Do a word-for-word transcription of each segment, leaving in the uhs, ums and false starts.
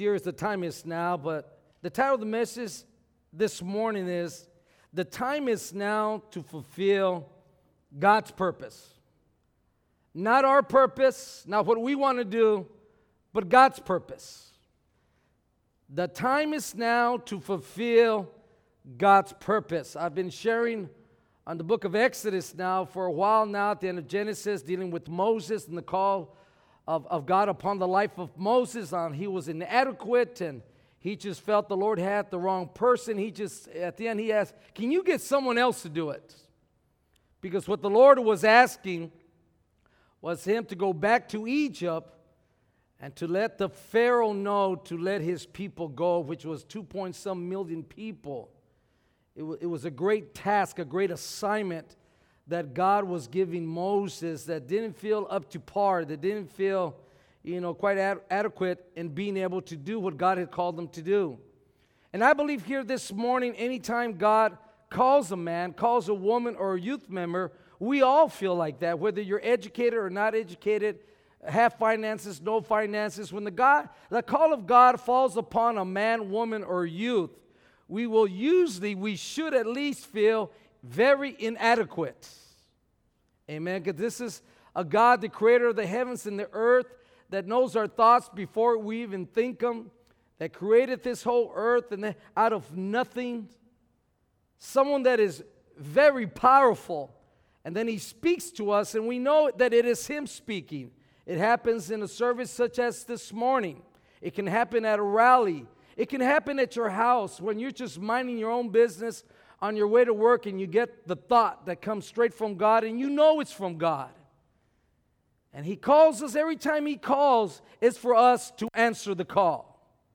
Here is the time is now, but the title of the message this morning is, the time is now to fulfill God's purpose. Not our purpose, not what we want to do, but God's purpose. The time is now to fulfill God's purpose. I've been sharing on the book of Exodus now for a while now, at the end of Genesis, dealing with Moses and the call of, of God upon the life of Moses. On he was inadequate and he just felt the Lord had the wrong person. He just, at the end, he asked, can you get someone else to do it? Because what the Lord was asking was him to go back to Egypt and to let the Pharaoh know to let his people go, which was two point some million people. It, w- it was a great task, a great assignment that God was giving Moses that didn't feel up to par, that didn't feel, you know, quite ad- adequate in being able to do what God had called them to do. And I believe here this morning, anytime God calls a man, calls a woman or a youth member, we all feel like that, whether you're educated or not educated, have finances, no finances. When the God, the call of God falls upon a man, woman, or youth, we will usually, we should at least feel very inadequate. Amen. Because this is a God, the creator of the heavens and the earth, that knows our thoughts before we even think them, that created this whole earth and then out of nothing. Someone that is very powerful. And then he speaks to us, and we know that it is him speaking. It happens in a service such as this morning. It can happen at a rally. It can happen at your house when you're just minding your own business on your way to work and you get the thought that comes straight from God and you know it's from God. And he calls us. Every time he calls, it's for us to answer the call.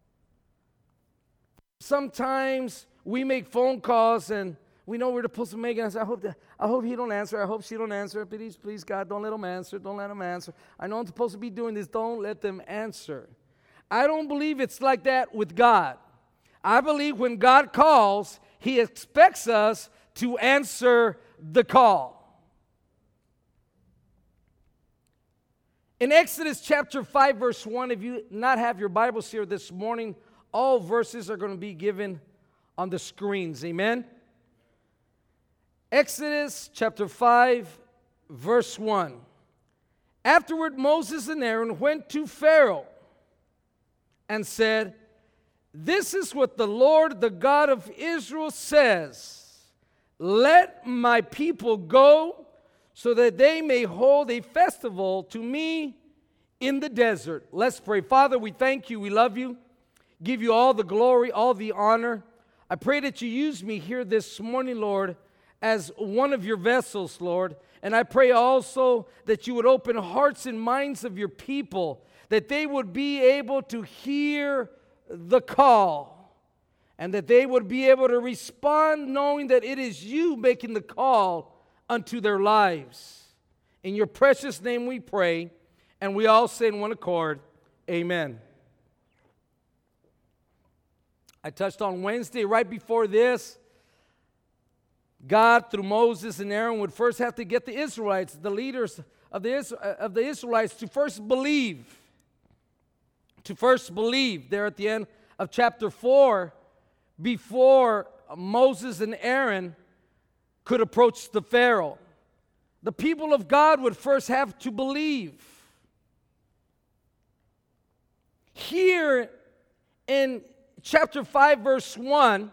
Sometimes we make phone calls and we know we're supposed to make it. I say, I hope that, I hope he don't answer. I hope she don't answer. Please, please, God, don't let them answer. Don't let them answer. I know I'm supposed to be doing this. Don't let them answer. I don't believe it's like that with God. I believe when God calls, he expects us to answer the call. In Exodus chapter five, verse one, if you not have your Bibles here this morning, all verses are going to be given on the screens. Amen? Exodus chapter five, verse one. Afterward, Moses and Aaron went to Pharaoh and said, this is what the Lord, the God of Israel, says. Let my people go so that they may hold a festival to me in the desert. Let's pray. Father, we thank you. We love you. Give you all the glory, all the honor. I pray that you use me here this morning, Lord, as one of your vessels, Lord. And I pray also that you would open hearts and minds of your people, that they would be able to hear the call, and that they would be able to respond knowing that it is you making the call unto their lives. In your precious name we pray, and we all say in one accord, amen. I touched on Wednesday, right before this, God, through Moses and Aaron, would first have to get the Israelites, the leaders of the, of the Israelites, to first believe. To first believe there at the end of chapter four, before Moses and Aaron could approach the Pharaoh. The people of God would first have to believe. Here in chapter five, verse one,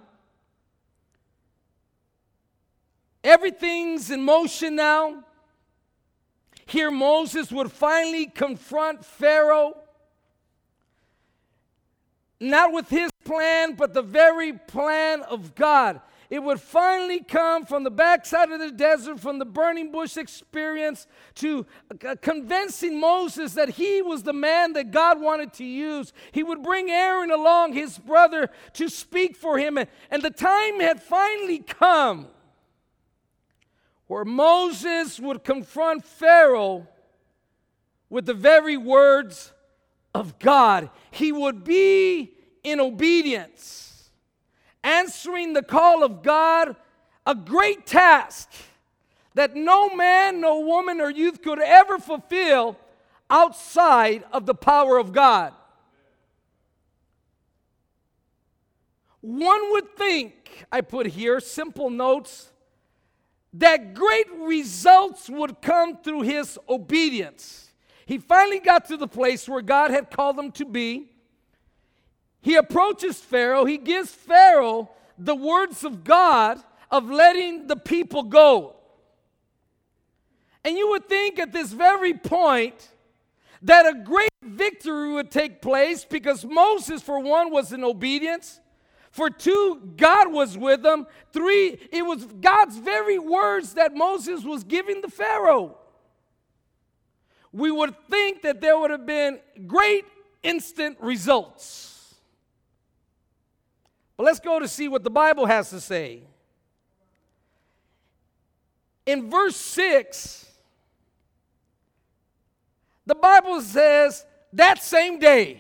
everything's in motion now. Here Moses would finally confront Pharaoh, not with his plan, but the very plan of God. It would finally come from the backside of the desert, from the burning bush experience, to uh, convincing Moses that he was the man that God wanted to use. He would bring Aaron along, his brother, to speak for him. And, and the time had finally come where Moses would confront Pharaoh with the very words of God. He would be in obedience, answering the call of God, a great task that no man, no woman, or youth could ever fulfill outside of the power of God. One would think, I put here, simple notes, that great results would come through his obedience. He finally got to the place where God had called him to be. He approaches Pharaoh. He gives Pharaoh the words of God of letting the people go. And you would think at this very point that a great victory would take place because Moses, for one, was in obedience. For two, God was with him. Three, it was God's very words that Moses was giving the Pharaoh. We would think that there would have been great instant results. But let's go to see what the Bible has to say. In verse six, the Bible says, that same day,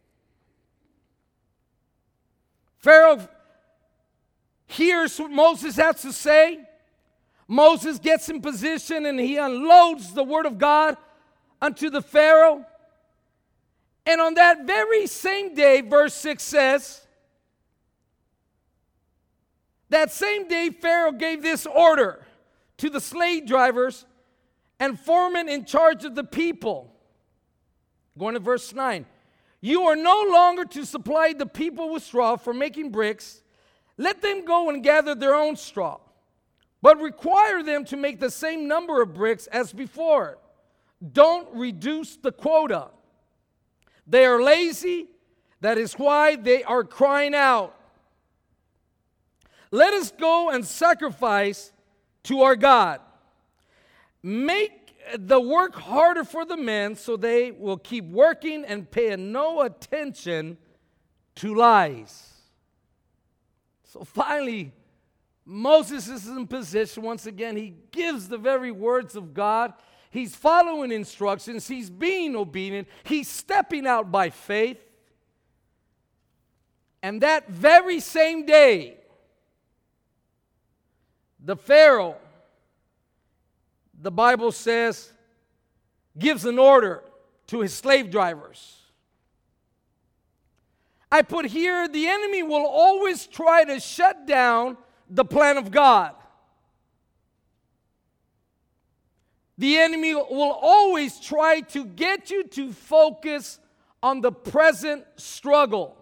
Pharaoh hears what Moses has to say. Moses gets in position and he unloads the word of God unto the Pharaoh. And on that very same day, verse six says, that same day Pharaoh gave this order to the slave drivers and foremen in charge of the people. Going to verse nine. You are no longer to supply the people with straw for making bricks. Let them go and gather their own straw, but require them to make the same number of bricks as before. Don't reduce the quota. They are lazy. That is why they are crying out. Let us go and sacrifice to our God. Make the work harder for the men so they will keep working and pay no attention to lies. So finally, Moses is in position. Once again, he gives the very words of God. He's following instructions. He's being obedient. He's stepping out by faith. And that very same day, the Pharaoh, the Bible says, gives an order to his slave drivers. I put here, the enemy will always try to shut down the plan of God. The enemy will always try to get you to focus on the present struggle.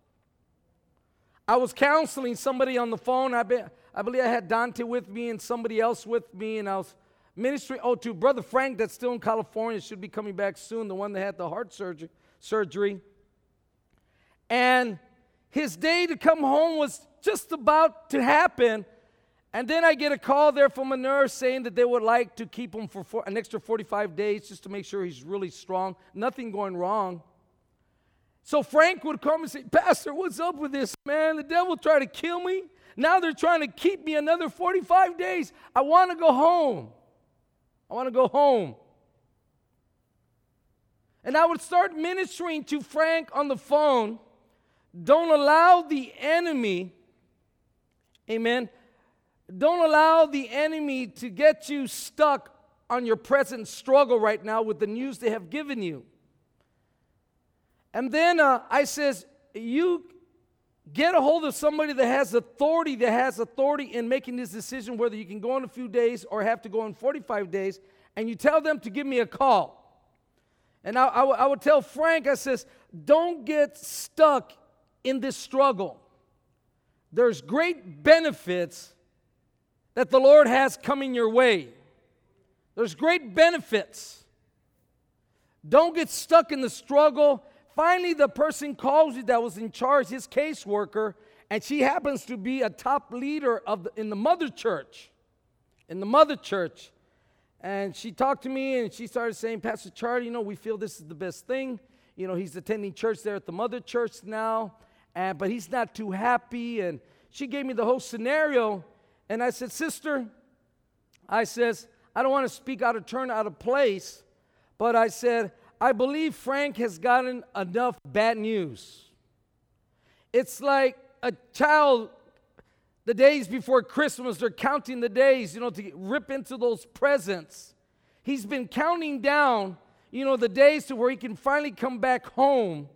I was counseling somebody on the phone. I, be, I believe I had Dante with me and somebody else with me, and I was ministering, oh, to Brother Frank that's still in California, should be coming back soon, the one that had the heart surgery. surgery. And his day to come home was just about to happen. And then I get a call there from a nurse saying that they would like to keep him for four, an extra forty-five days just to make sure he's really strong. Nothing going wrong. So Frank would come and say, Pastor, what's up with this, man? The devil tried to kill me. Now they're trying to keep me another forty-five days. I want to go home. I want to go home. And I would start ministering to Frank on the phone. Don't allow the enemy, amen, don't allow the enemy to get you stuck on your present struggle right now with the news they have given you. And then uh, I says, you get a hold of somebody that has authority, that has authority in making this decision, whether you can go in a few days or have to go in forty-five days, and you tell them to give me a call. And I, I, w- I would tell Frank, I says, don't get stuck in this struggle. There's great benefits that the Lord has coming your way. There's great benefits. Don't get stuck in the struggle. Finally, the person calls you that was in charge, his caseworker, and she happens to be a top leader of the, in the mother church. In the mother church. And she talked to me, and she started saying, Pastor Charlie, you know, we feel this is the best thing. You know, he's attending church there at the mother church now, and but he's not too happy. And she gave me the whole scenario, and I said, Sister, I says, I don't want to speak out of turn, out of place, but I said, I believe Frank has gotten enough bad news. It's like a child, the days before Christmas, they're counting the days, you know, to rip into those presents. He's been counting down, you know, the days to where he can finally come back home.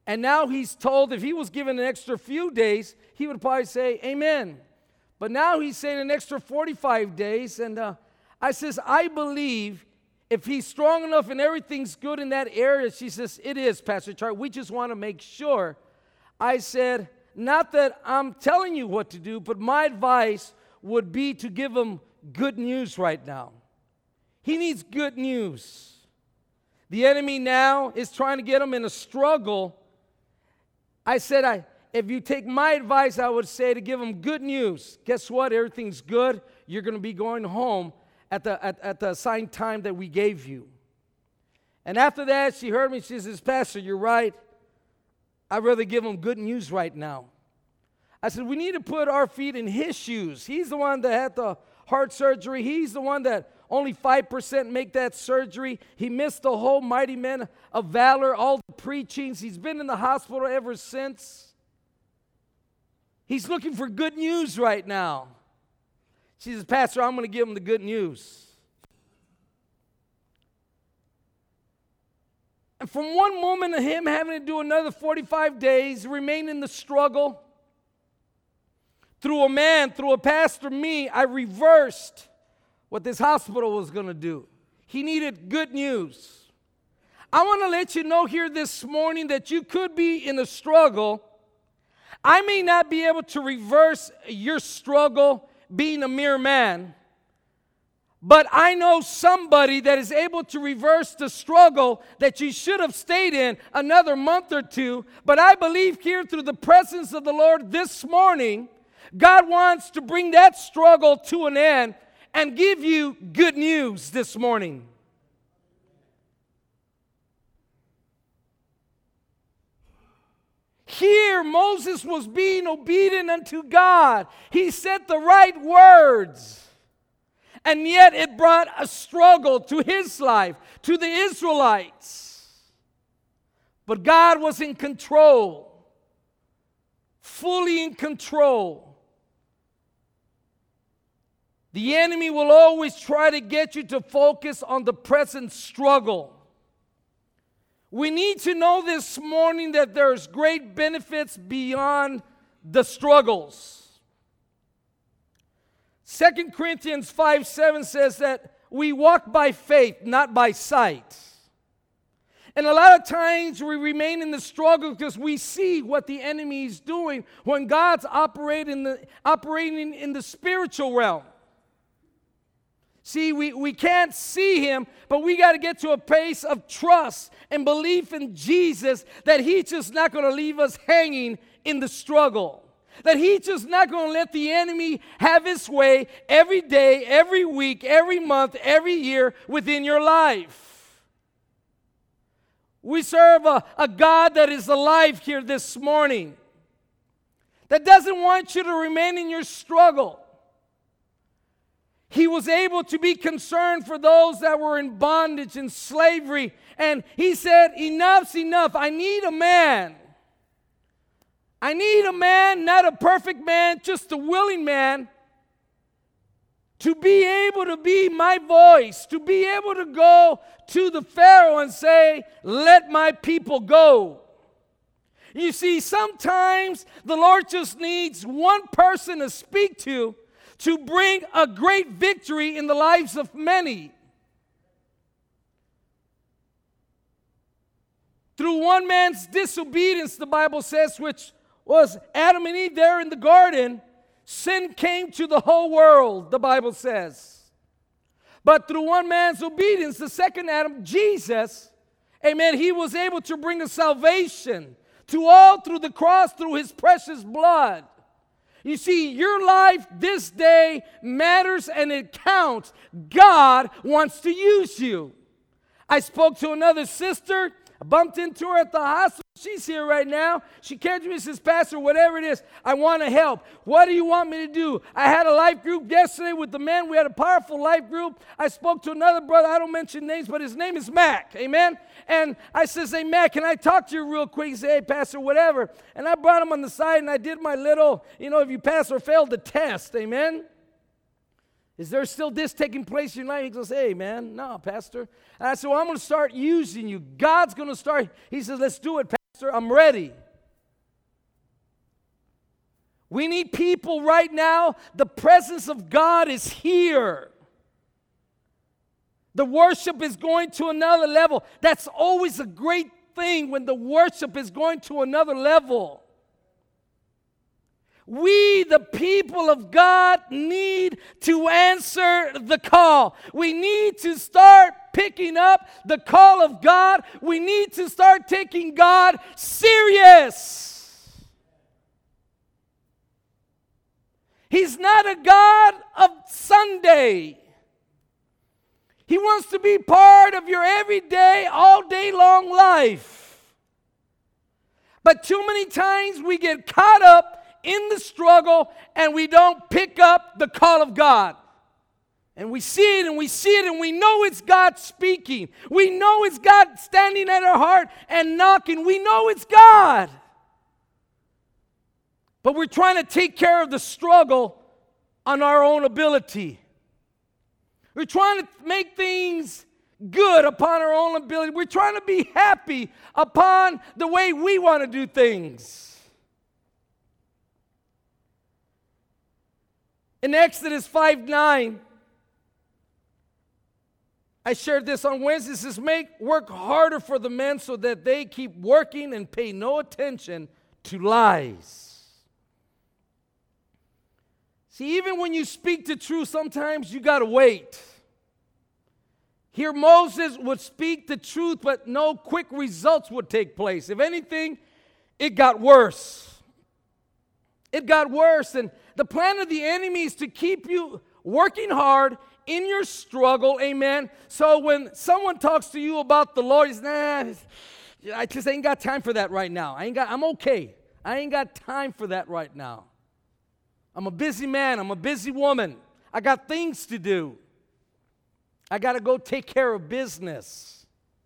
And now he's told if he was given an extra few days, he would probably say, amen. But now he's saying an extra forty-five days. And uh, I says, I believe if he's strong enough and everything's good in that area. She says, it is, Pastor Charlie. We just want to make sure. I said, not that I'm telling you what to do, but my advice would be to give him good news right now. He needs good news. The enemy now is trying to get him in a struggle. I said, I, if you take my advice, I would say to give him good news. Guess what? Everything's good. You're going to be going home at the, at, at the assigned time that we gave you. And after that, she heard me. She says, Pastor, you're right. I'd rather give him good news right now. I said, we need to put our feet in his shoes. He's the one that had the heart surgery. He's the one that only five percent make that surgery. He missed the whole Mighty Men of Valor, all the preachings. He's been in the hospital ever since. He's looking for good news right now. She says, Pastor, I'm going to give him the good news. And from one moment of him having to do another forty-five days, remain in the struggle, through a man, through a pastor, me, I reversed what this hospital was going to do. He needed good news. I want to let you know here this morning that you could be in a struggle. I may not be able to reverse your struggle being a mere man, but I know somebody that is able to reverse the struggle that you should have stayed in another month or two. But I believe here through the presence of the Lord this morning, God wants to bring that struggle to an end and give you good news this morning. Here, Moses was being obedient unto God. He said the right words. And yet it brought a struggle to his life, to the Israelites. But God was in control, fully in control. The enemy will always try to get you to focus on the present struggle. We need to know this morning that there's great benefits beyond the struggles. Second Corinthians five seven says that we walk by faith, not by sight. And a lot of times we remain in the struggle because we see what the enemy is doing when God's operating the, operating in the spiritual realm. See, we, we can't see him, but we got to get to a place of trust and belief in Jesus that he's just not going to leave us hanging in the struggle. That he's just not going to let the enemy have his way every day, every week, every month, every year within your life. We serve a, a God that is alive here this morning, that doesn't want you to remain in your struggle. He was able to be concerned for those that were in bondage and slavery. And he said, enough's enough. I need a man. I need a man, not a perfect man, just a willing man, to be able to be my voice, to be able to go to the Pharaoh and say, let my people go. You see, sometimes the Lord just needs one person to speak to to bring a great victory in the lives of many. Through one man's disobedience, the Bible says, which was Adam and Eve there in the garden, sin came to the whole world, the Bible says. But through one man's obedience, the second Adam, Jesus, amen, he was able to bring a salvation to all through the cross, through his precious blood. You see, your life this day matters and it counts. God wants to use you. I spoke to another sister. I bumped into her at the hospital. She's here right now. She came to me and says, Pastor, whatever it is, I want to help. What do you want me to do? I had a life group yesterday with the men. We had a powerful life group. I spoke to another brother. I don't mention names, but his name is Mac. Amen? And I says, hey, Mac, can I talk to you real quick? He said, hey, Pastor, whatever. And I brought him on the side and I did my little, you know, if you pass or fail the test. Amen? Is there still this taking place in your life? He goes, hey, man, no, Pastor. And I said, well, I'm going to start using you. God's going to start. He says, let's do it, Pastor. Pastor, I'm ready. We need people right now. The presence of God is here. The worship is going to another level. That's always a great thing when the worship is going to another level. We, the people of God, need to answer the call. We need to start picking up the call of God. We need to start taking God serious. He's not a God of Sunday. He wants to be part of your everyday, all day long life. But too many times we get caught up in the struggle and we don't pick up the call of God. And we see it and we see it and we know it's God speaking. We know it's God standing at our heart and knocking. We know it's God. But we're trying to take care of the struggle on our own ability. We're trying to make things good upon our own ability. We're trying to be happy upon the way we want to do things. In Exodus five nine, I shared this on Wednesday. It says, make work harder for the men so that they keep working and pay no attention to lies. See, even when you speak the truth, sometimes you got to wait. Here, Moses would speak the truth, but no quick results would take place. If anything, it got worse. It got worse. And the plan of the enemy is to keep you working hard in your struggle, amen. So when someone talks to you about the Lord, he's, nah, I just ain't got time for that right now. I ain't got, I'm okay. I ain't got time for that right now. I'm a busy man. I'm a busy woman. I got things to do. I got to go take care of business.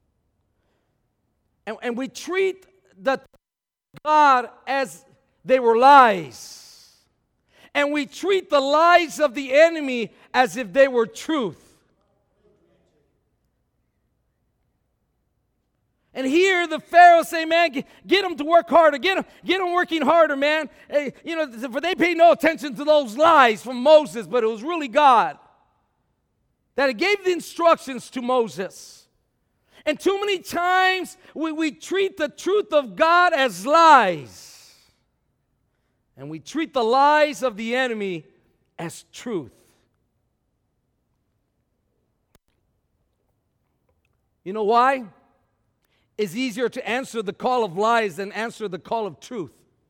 And, and we treat the God as they were lies. And we treat the lies of the enemy as if they were truth. And here the Pharaoh say, man, get, get them to work harder. Get them, get them working harder, man. Hey, you know, for they paid no attention to those lies from Moses, but it was really God that gave the instructions to Moses. And too many times we, we treat the truth of God as lies. And we treat the lies of the enemy as truth. You know why? It's easier to answer the call of lies than answer the call of truth.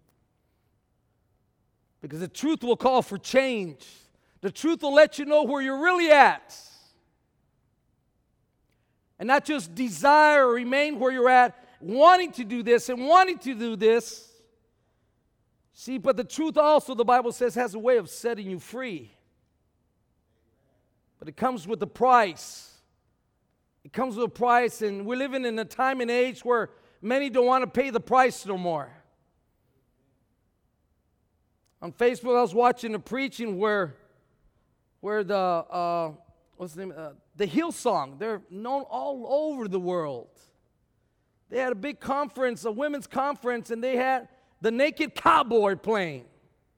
Because the truth will call for change. The truth will let you know where you're really at. And not just desire or remain where you're at, wanting to do this and wanting to do this. See, but the truth also, the Bible says, has a way of setting you free. But it comes with a price. It comes with a price, and we're living in a time and age where many don't want to pay the price no more. On Facebook, I was watching a preaching where, where the uh, what's the name? Uh, the Hillsong. They're known all over the world. They had a big conference, a women's conference, and they had the Naked Cowboy playing.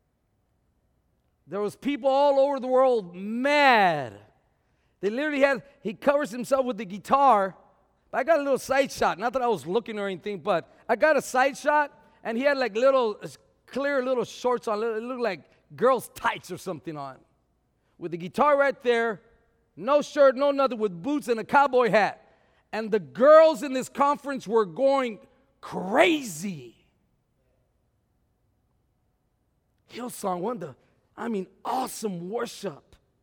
There was people all over the world mad. They literally had, he covers himself with the guitar. But I got a little side shot. Not that I was looking or anything, but I got a side shot, and he had like little, clear little shorts on. It looked like girls' tights or something on. With the guitar right there, no shirt, no nothing, with boots and a cowboy hat. And the girls in this conference were going crazy. Hillsong, one of the, I mean, awesome worship.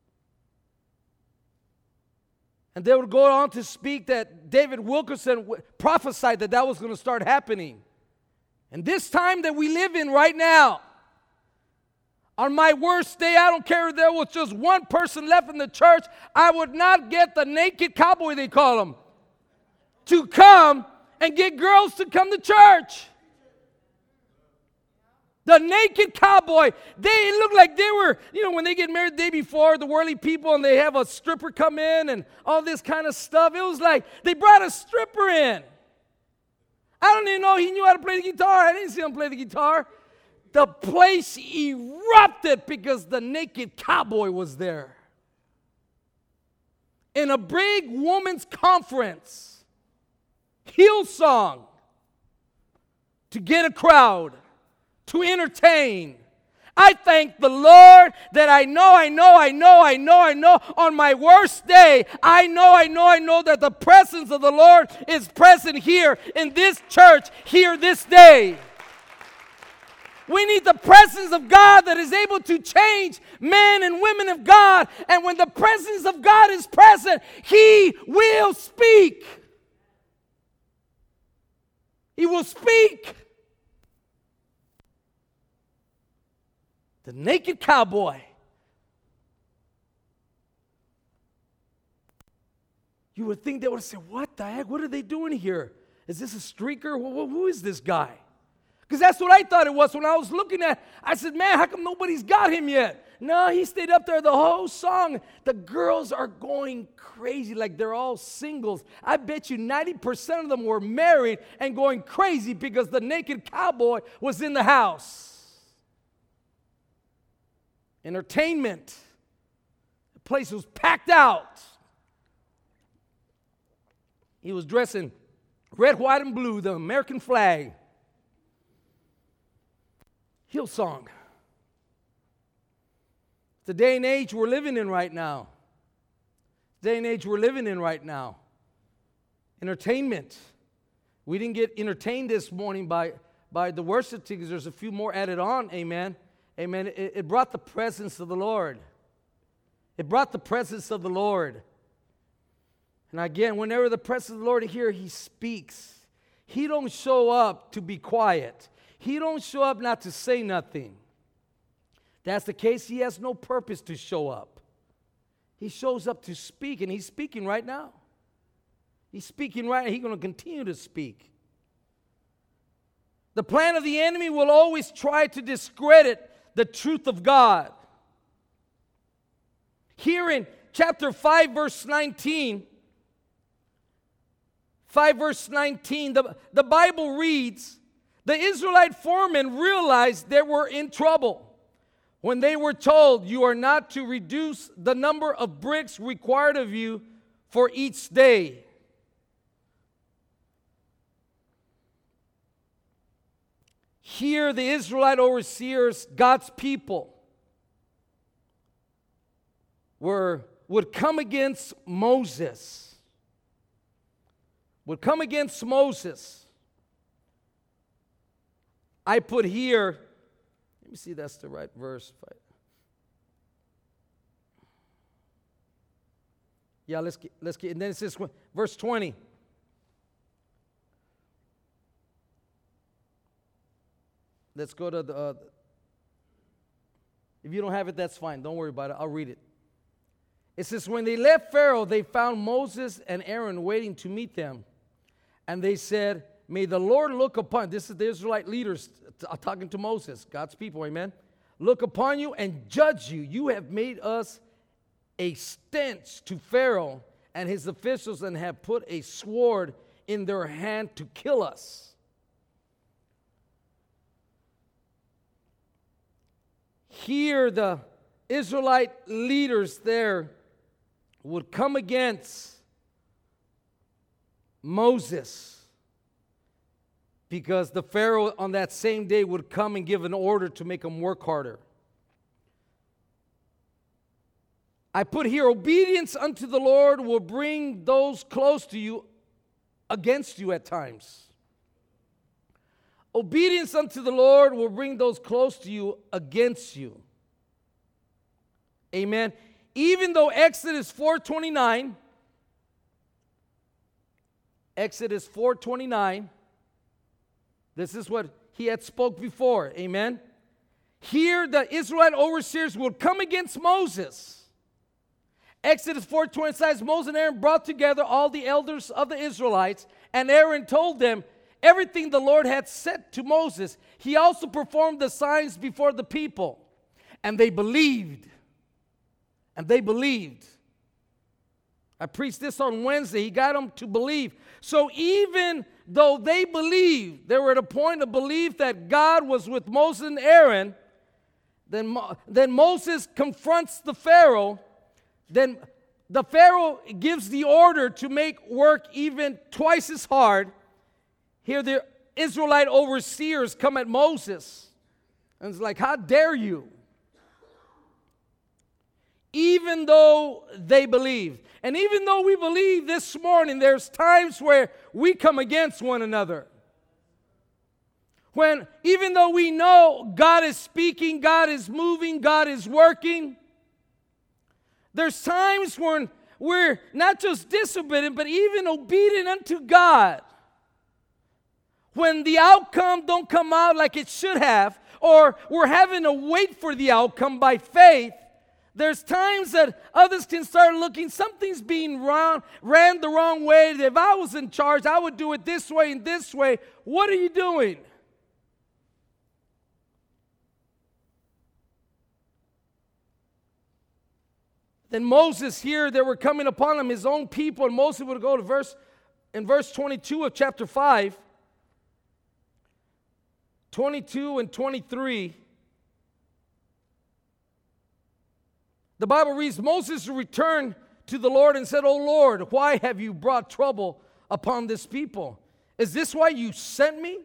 And they would go on to speak that David Wilkerson prophesied that that was going to start happening. And this time that we live in right now, on my worst day, I don't care if there was just one person left in the church, I would not get the naked cowboy, they call him, to come and get girls to come to church. The naked cowboy, they look like they were, you know, when they get married the day before, the worldly people, and they have a stripper come in and all this kind of stuff. It was like they brought a stripper in. I don't even know he knew how to play the guitar. I didn't see him play the guitar. The place erupted because the naked cowboy was there. In a big women's conference, Hillsong, to get a crowd, to entertain. I thank the Lord that I know, I know, I know, I know, I know on my worst day, I know, I know, I know that the presence of the Lord is present here in this church, here this day. We need the presence of God that is able to change men and women of God. And when the presence of God is present, He will speak. He will speak. The naked cowboy. You would think they would say, what the heck? What are they doing here? Is this a streaker? Who, who is this guy? Because that's what I thought it was when I was looking at. I said, man, how come nobody's got him yet? No, he stayed up there the whole song. The girls are going crazy like they're all singles. I bet you ninety percent of them were married and going crazy because the naked cowboy was in the house. Entertainment. The place was packed out. He was dressed in red, white, and blue, the American flag. Hillsong. The day and age we're living in right now. The day and age we're living in right now. Entertainment. We didn't get entertained this morning by, by the worship because there's a few more added on, amen. Amen. It, it brought the presence of the Lord. It brought the presence of the Lord. And again, whenever the presence of the Lord is here, He speaks. He don't show up to be quiet. He don't show up not to say nothing. That's the case. He has no purpose to show up. He shows up to speak, and He's speaking right now. He's speaking right now. He's going to continue to speak. The plan of the enemy will always try to discredit the truth of God. Here in chapter five, verse nineteen, five verse nineteen, the, the Bible reads, the Israelite foremen realized they were in trouble when they were told, you are not to reduce the number of bricks required of you for each day. Here, the Israelite overseers, God's people, were, would come against Moses. Would come against Moses. I put here, let me see if that's the right verse. Yeah, let's get, let's get, and then it says, verse twenty. Let's go to the, uh, if you don't have it, that's fine. Don't worry about it. I'll read it. It says, when they left Pharaoh, they found Moses and Aaron waiting to meet them. And they said, may the Lord look upon, this is the Israelite leaders t- talking to Moses, God's people, amen. Look upon you and judge you. You have made us a stench to Pharaoh and his officials and have put a sword in their hand to kill us. Here, the Israelite leaders there would come against Moses because the Pharaoh on that same day would come and give an order to make them work harder. I put here, obedience unto the Lord will bring those close to you against you at times. Obedience unto the Lord will bring those close to you against you. Amen. Even though Exodus four twenty-nine, Exodus four twenty-nine, this is what he had spoke before. Amen. Here the Israelite overseers will come against Moses. Exodus four twenty says, Moses and Aaron brought together all the elders of the Israelites, and Aaron told them everything the Lord had said to Moses. He also performed the signs before the people, and they believed. And they believed. I preached this on Wednesday. He got them to believe. So even though they believed, they were at a point of belief that God was with Moses and Aaron, then, Mo- then Moses confronts the Pharaoh. Then the Pharaoh gives the order to make work even twice as hard. Here the Israelite overseers come at Moses. And it's like, how dare you? Even though they believe. And even though we believe this morning, there's times where we come against one another. When even though we know God is speaking, God is moving, God is working, there's times when we're not just disobedient, but even obedient unto God. When the outcome don't come out like it should have, or we're having to wait for the outcome by faith, there's times that others can start looking, something's being run, ran the wrong way. If I was in charge, I would do it this way and this way. What are you doing? Then Moses here, they were coming upon him, his own people, and Moses would go to verse, in verse twenty-two of chapter five, twenty-two and twenty-three. The Bible reads, Moses returned to the Lord and said, O Lord, why have you brought trouble upon this people? Is this why you sent me?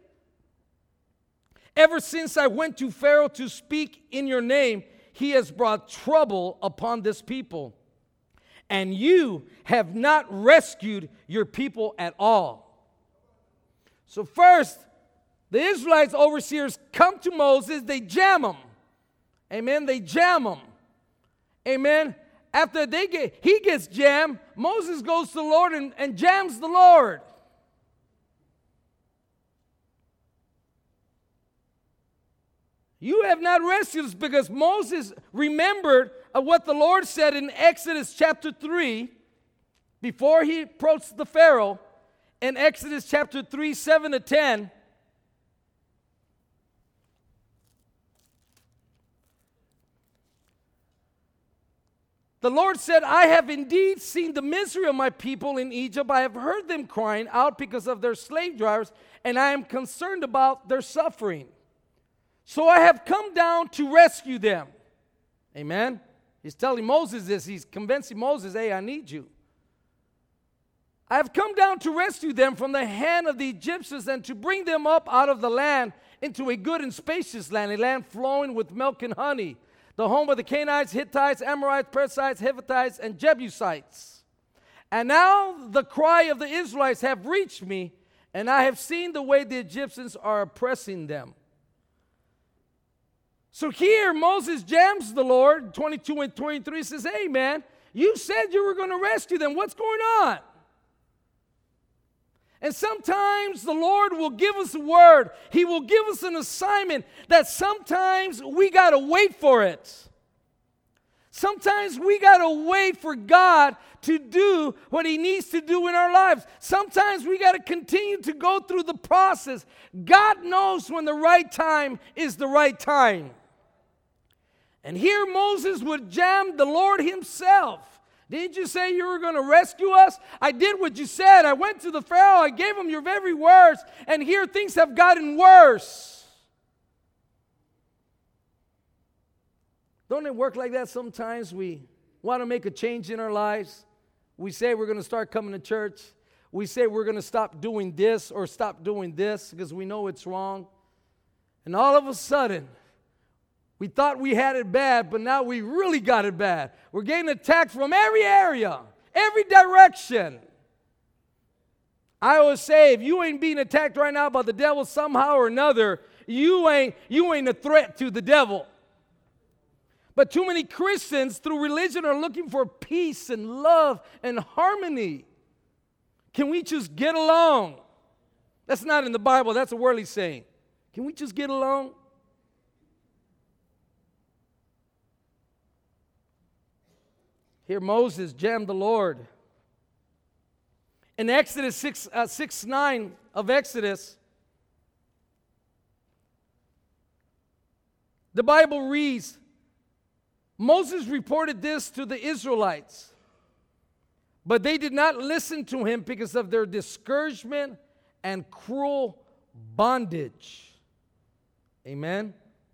Ever since I went to Pharaoh to speak in your name, he has brought trouble upon this people. And you have not rescued your people at all. So first, the Israelites overseers come to Moses, they jam him. Amen, they jam him. Amen. After they get, he gets jammed, Moses goes to the Lord and, and jams the Lord. You have not rescued us, because Moses remembered of what the Lord said in Exodus chapter three, before he approached the Pharaoh, in Exodus chapter three, seven to ten. The Lord said, I have indeed seen the misery of my people in Egypt. I have heard them crying out because of their slave drivers, and I am concerned about their suffering. So I have come down to rescue them. Amen. He's telling Moses this. He's convincing Moses, hey, I need you. I have come down to rescue them from the hand of the Egyptians and to bring them up out of the land into a good and spacious land, a land flowing with milk and honey, the home of the Canaanites, Hittites, Amorites, Perizzites, Hivites, and Jebusites. And now the cry of the Israelites have reached me, and I have seen the way the Egyptians are oppressing them. So here Moses jams the Lord, twenty-two and twenty-three, says, hey man, you said you were going to rescue them. What's going on? And sometimes the Lord will give us a word. He will give us an assignment that sometimes we got to wait for it. Sometimes we got to wait for God to do what He needs to do in our lives. Sometimes we got to continue to go through the process. God knows when the right time is the right time. And here Moses would jam the Lord Himself. Didn't you say you were going to rescue us? I did what you said. I went to the Pharaoh. I gave him your very words. And here things have gotten worse. Don't it work like that sometimes? We want to make a change in our lives. We say we're going to start coming to church. We say we're going to stop doing this or stop doing this because we know it's wrong. And all of a sudden, we thought we had it bad, but now we really got it bad. We're getting attacked from every area, every direction. I always say, if you ain't being attacked right now by the devil somehow or another, you ain't, you ain't a threat to the devil. But too many Christians through religion are looking for peace and love and harmony. Can we just get along? That's not in the Bible. That's a worldly saying. Can we just get along? Here Moses jammed the Lord. In Exodus six, uh, six nine of Exodus, the Bible reads, Moses reported this to the Israelites, but they did not listen to him because of their discouragement and cruel bondage. Amen.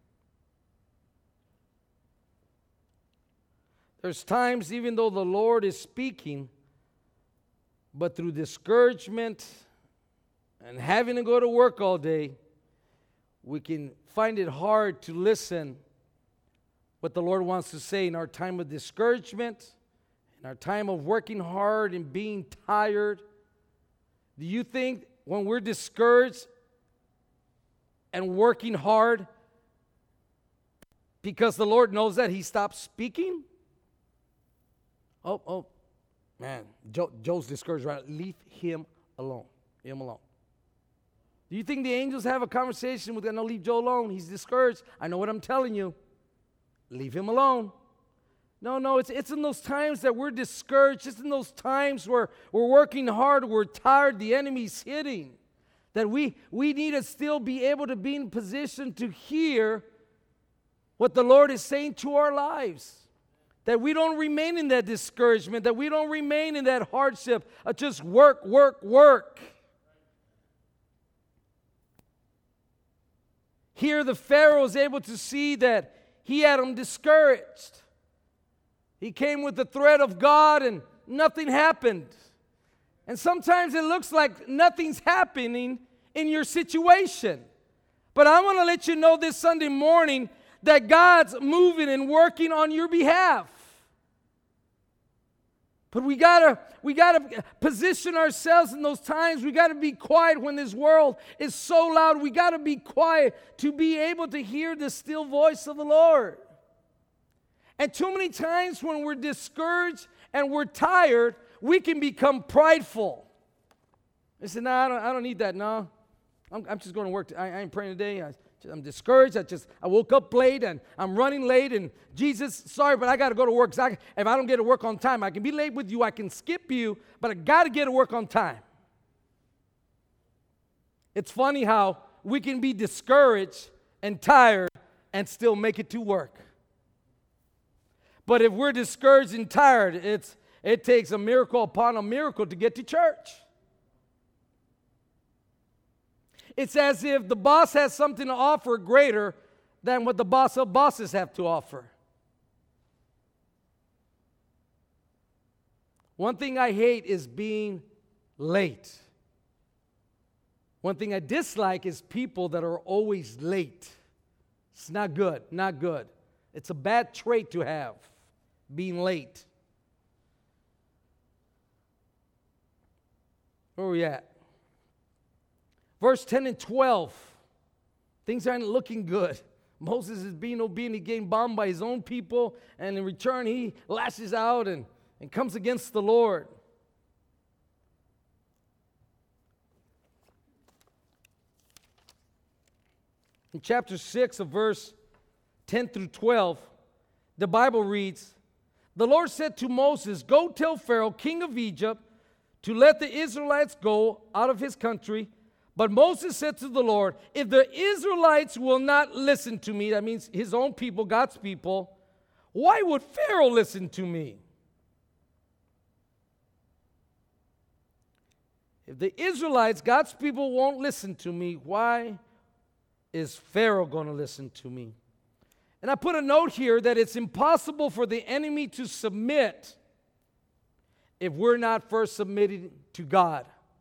There's times, even though the Lord is speaking, but through discouragement and having to go to work all day, we can find it hard to listen what the Lord wants to say in our time of discouragement, in our time of working hard and being tired. Do you think when we're discouraged and working hard, because the Lord knows that, He stops speaking? Oh, oh, man, Joe, Joe's discouraged, right? Leave him alone. Leave him alone. Do you think the angels have a conversation with, no, leave Joe alone. He's discouraged. I know what I'm telling you. Leave him alone. No, no, it's, it's in those times that we're discouraged. It's in those times where we're working hard, we're tired, the enemy's hitting, that we, we need to still be able to be in position to hear what the Lord is saying to our lives. That we don't remain in that discouragement, that we don't remain in that hardship of just work, work, work. Here the Pharaoh is able to see that he had him discouraged. He came with the threat of God and nothing happened. And sometimes it looks like nothing's happening in your situation. But I want to let you know this Sunday morning that God's moving and working on your behalf. But we gotta, we gotta position ourselves in those times. We gotta be quiet when this world is so loud. We gotta be quiet to be able to hear the still voice of the Lord. And too many times when we're discouraged and we're tired, we can become prideful. I said, no, nah, I don't, I don't need that. No, I'm, I'm just going to work. I, I ain't praying today. I, I'm discouraged. I just I woke up late and I'm running late. And Jesus, sorry, but I got to go to work. I, if I don't get to work on time, I can be late with you. I can skip you, but I got to get to work on time. It's funny how we can be discouraged and tired and still make it to work. But if we're discouraged and tired, it's it takes a miracle upon a miracle to get to church. It's as if the boss has something to offer greater than what the boss of bosses have to offer. One thing I hate is being late. One thing I dislike is people that are always late. It's not good, not good. It's a bad trait to have, being late. Where are we at? Verse ten and twelve. Things aren't looking good. Moses is being obedient. He's getting bombed by his own people. And in return, he lashes out and, and comes against the Lord. In chapter six of verse ten through twelve, the Bible reads, the Lord said to Moses, go tell Pharaoh, king of Egypt, to let the Israelites go out of his country. But Moses said to the Lord, if the Israelites will not listen to me, that means his own people, God's people, why would Pharaoh listen to me? If the Israelites, God's people, won't listen to me, why is Pharaoh going to listen to me? And I put a note here that it's impossible for the enemy to submit if we're not first submitting to God.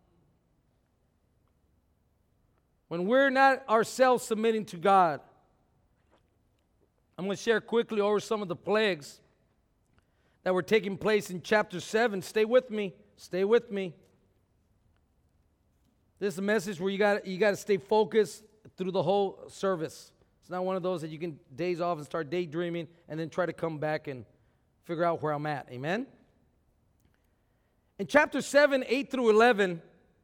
When we're not ourselves submitting to God. I'm going to share quickly over some of the plagues that were taking place in chapter seven. Stay with me. Stay with me. This is a message where you got you got to stay focused through the whole service. It's not one of those that you can daze off and start daydreaming and then try to come back and figure out where I'm at. Amen? In chapter seven, eight through eleven,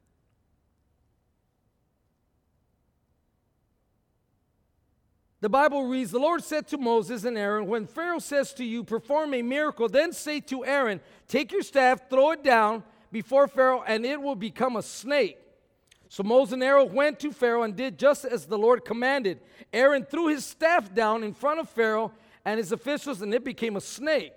the Bible reads, the Lord said to Moses and Aaron, when Pharaoh says to you, perform a miracle, then say to Aaron, take your staff, throw it down before Pharaoh, and it will become a snake. So Moses and Aaron went to Pharaoh and did just as the Lord commanded. Aaron threw his staff down in front of Pharaoh and his officials, and it became a snake.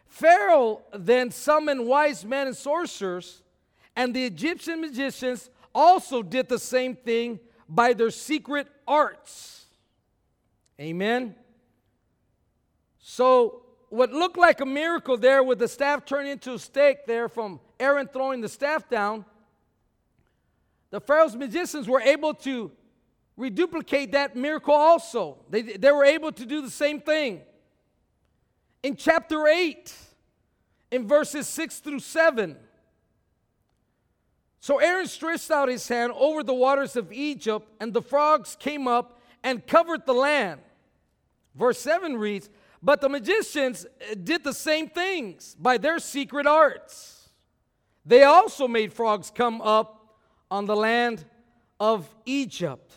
Pharaoh then summoned wise men and sorcerers, and the Egyptian magicians also did the same thing by their secret arts. Amen. So what looked like a miracle there with the staff turning into a stake there from Aaron throwing the staff down, the Pharaoh's magicians were able to reduplicate that miracle also. They, they were able to do the same thing. In chapter eight, in verses six through seven, so Aaron stretched out his hand over the waters of Egypt, and the frogs came up and covered the land. Verse seven reads, but the magicians did the same things by their secret arts. They also made frogs come up on the land of Egypt.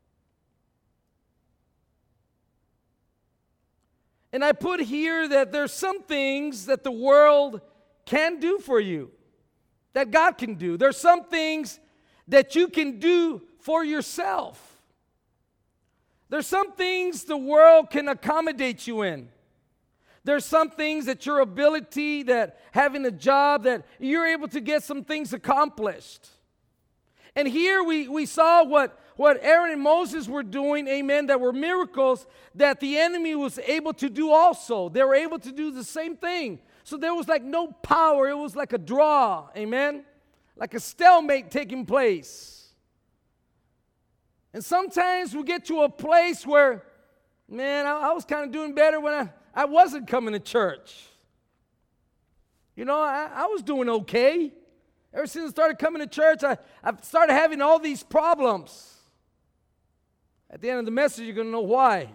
And I put here that there's some things that the world can do for you, that God can do. There's some things that you can do for yourself. There's some things the world can accommodate you in. There's some things that your ability, that having a job, that you're able to get some things accomplished. And here we, we saw what, what Aaron and Moses were doing, amen, that were miracles that the enemy was able to do also. They were able to do the same thing. So there was like no power. It was like a draw, amen, like a stalemate taking place. And sometimes we get to a place where, man, I, I was kind of doing better when I, I wasn't coming to church. You know, I, I was doing okay. Ever since I started coming to church, I, I've started having all these problems. At the end of the message, you're going to know why.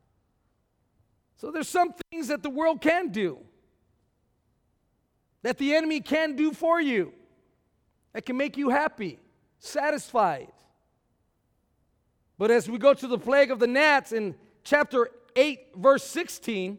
So there's some things that the world can do, that the enemy can do for you, that can make you happy, satisfied. But as we go to the plague of the gnats in chapter eight, verse sixteen,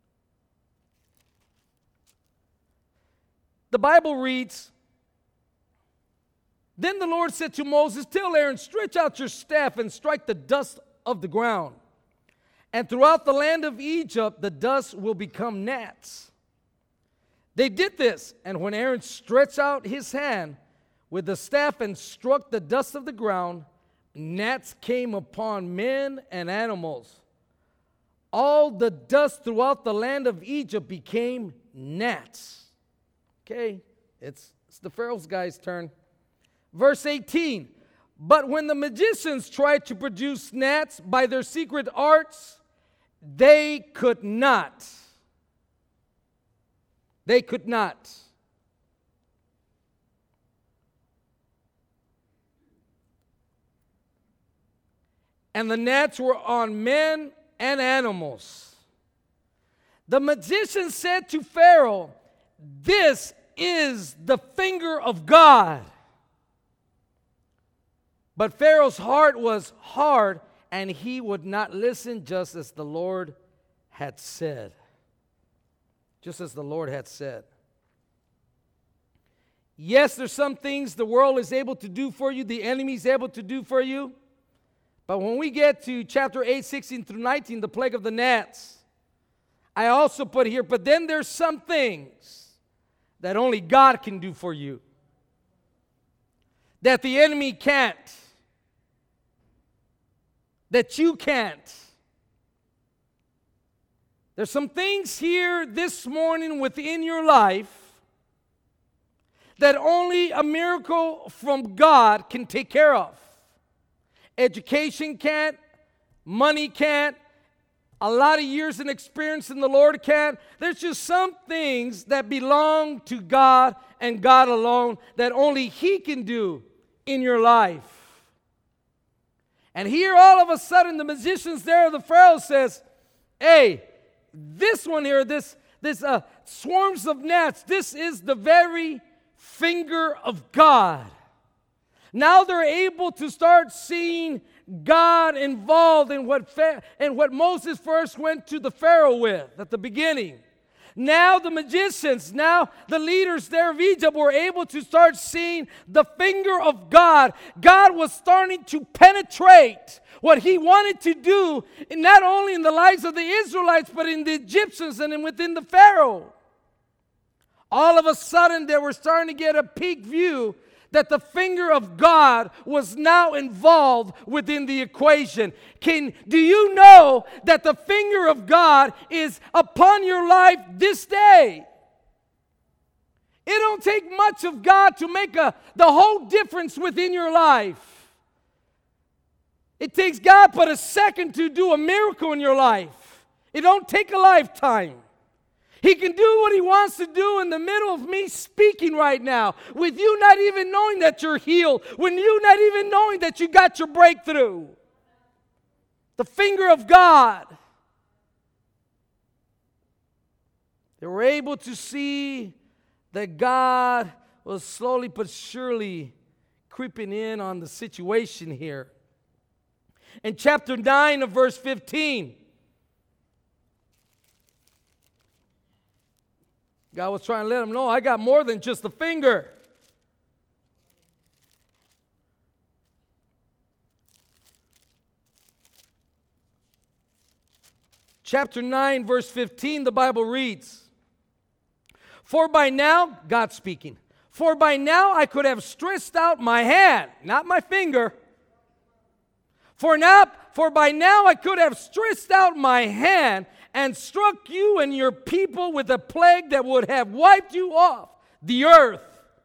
the Bible reads, then the Lord said to Moses, tell Aaron, stretch out your staff and strike the dust of the ground. And throughout the land of Egypt, the dust will become gnats. They did this, and when Aaron stretched out his hand with the staff and struck the dust of the ground, gnats came upon men and animals. All the dust throughout the land of Egypt became gnats. Okay, it's, it's the Pharaoh's guy's turn. Verse eighteen, but when the magicians tried to produce gnats by their secret arts, they could not. They could not. And the gnats were on men and animals. The magician said to Pharaoh, this is the finger of God. But Pharaoh's heart was hard, and he would not listen, just as the Lord had said. Just as the Lord had said. Yes, there's some things the world is able to do for you, the enemy is able to do for you. But when we get to chapter eight, sixteen through nineteen, the plague of the gnats, I also put here, but then there's some things that only God can do for you, that the enemy can't, that you can't. There's some things here this morning within your life that only a miracle from God can take care of. Education can't, money can't, a lot of years and experience in the Lord can't. There's just some things that belong to God and God alone that only He can do in your life. And here all of a sudden the magicians there, the Pharaoh says, hey, this one here, this, this uh, swarms of gnats, this is the very finger of God. Now they're able to start seeing God involved in what, Fa- in what Moses first went to the Pharaoh with at the beginning. Now the magicians, now the leaders there of Egypt were able to start seeing the finger of God. God was starting to penetrate what He wanted to do, not only in the lives of the Israelites, but in the Egyptians and within the Pharaoh. All of a sudden, they were starting to get a peek view that the finger of God was now involved within the equation. Can, do you know that the finger of God is upon your life this day? It don't take much of God to make a, the whole difference within your life. It takes God but a second to do a miracle in your life. It don't take a lifetime. He can do what He wants to do in the middle of me speaking right now, with you not even knowing that you're healed, when you not even knowing that you got your breakthrough. The finger of God. They were able to see that God was slowly but surely creeping in on the situation here. In chapter nine of verse fifteen, God was trying to let him know, I got more than just a finger. Chapter nine, verse fifteen, the Bible reads, For by now, God speaking, for by now I could have stretched out my hand, not my finger. For now, for by now I could have stretched out my hand and struck you and your people with a plague that would have wiped you off the earth.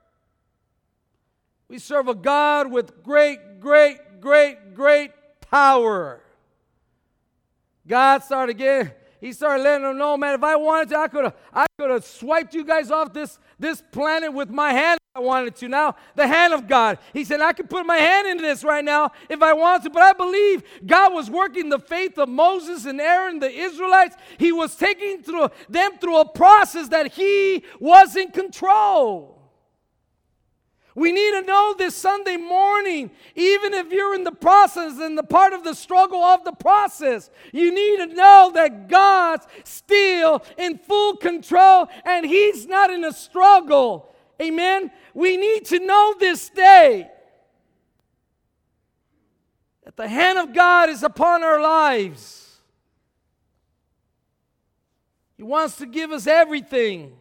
We serve a God with great, great, great, great power. God started getting, He started letting them know, man, if I wanted to, I could have I could have swiped you guys off this, this planet with my hand if I wanted to. Now, the hand of God. He said, I could put my hand into this right now if I wanted to. But I believe God was working the faith of Moses and Aaron, the Israelites. He was taking through them through a process that He was in control. We need to know this Sunday morning, even if you're in the process and the part of the struggle of the process, you need to know that God's still in full control and He's not in a struggle. Amen? We need to know this day that the hand of God is upon our lives. He wants to give us everything.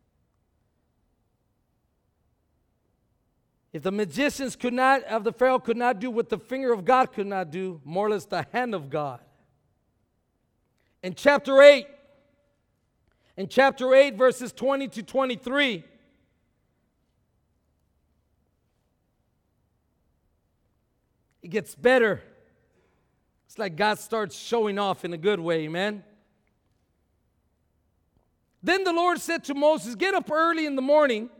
If the magicians could not, of the Pharaoh could not do what the finger of God could not do, more or less the hand of God. In chapter eight, in chapter eight, verses twenty to twenty-three, it gets better. It's like God starts showing off in a good way, amen? Then the Lord said to Moses, get up early in the morning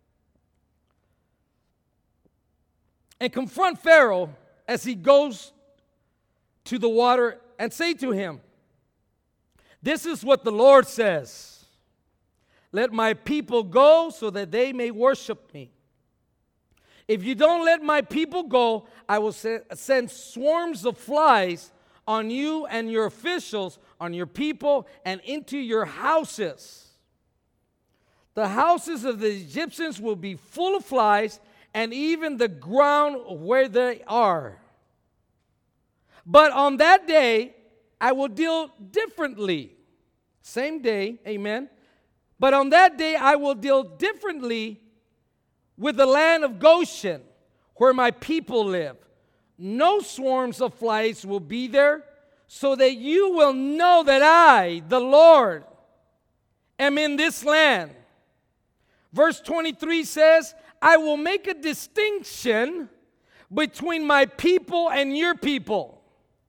and confront Pharaoh as he goes to the water and say to him, this is what the Lord says. Let my people go so that they may worship me. If you don't let my people go, I will send swarms of flies on you and your officials, on your people, and into your houses. The houses of the Egyptians will be full of flies, and even the ground where they are. But on that day, I will deal differently. Same day, amen. But on that day, I will deal differently with the land of Goshen, where my people live. No swarms of flies will be there, so that you will know that I, the Lord, am in this land. Verse twenty-three says, I will make a distinction between my people and your people.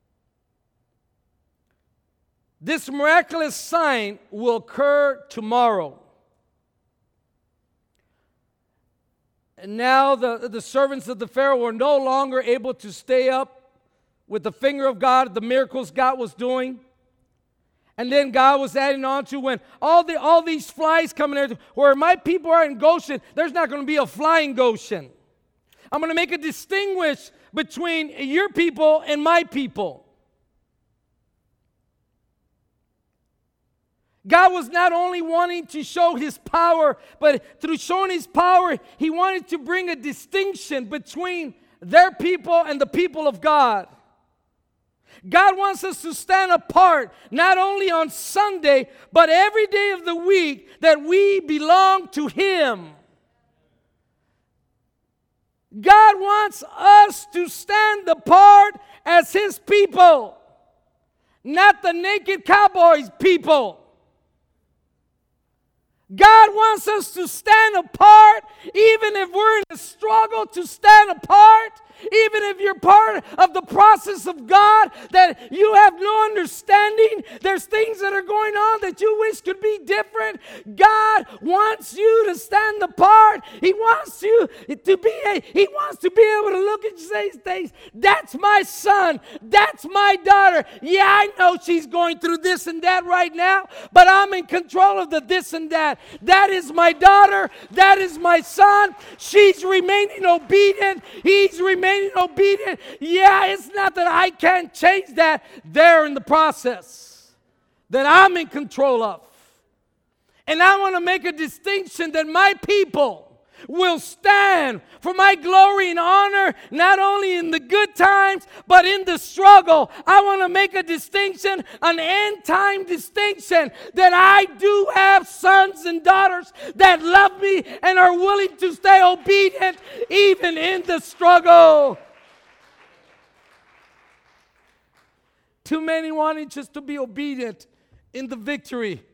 This miraculous sign will occur tomorrow. And now the, the servants of the Pharaoh were no longer able to stay up with the finger of God, the miracles God was doing. And then God was adding on to when all the all these flies come in there, where my people are in Goshen, there's not going to be a fly in Goshen. I'm going to make a distinguish between your people and my people. God was not only wanting to show His power, but through showing His power, He wanted to bring a distinction between their people and the people of God. God wants us to stand apart, not only on Sunday, but every day of the week, that we belong to Him. God wants us to stand apart as His people, not the naked cowboys people. God wants us to stand apart, even if we're in a struggle, to stand apart. Even if you're part of the process of God, that you have no understanding, there's things that are going on that you wish could be different. God wants you to stand apart. He wants you to be a, He wants to be able to look at you and say, that's my son, that's my daughter. Yeah, I know she's going through this and that right now, but I'm in control of the this and that. That is my daughter, that is my son. She's remaining obedient. He's remaining obedient. Yeah, it's not that I can't change that. They're in the process that I'm in control of. And I want to make a distinction that my people will stand for my glory and honor, not only in the good times, but in the struggle. I want to make a distinction, an end time distinction, that I do have sons and daughters that love me and are willing to stay obedient even in the struggle. Too many wanting just to be obedient in the victory.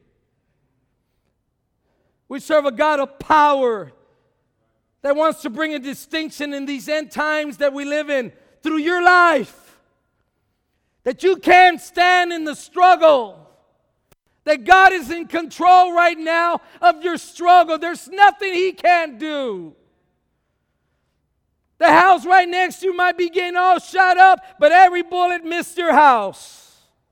We serve a God of power that wants to bring a distinction in these end times that we live in through your life. That you can't stand in the struggle. That God is in control right now of your struggle. There's nothing He can't do. The house right next to you might be getting all shot up, but every bullet missed your house.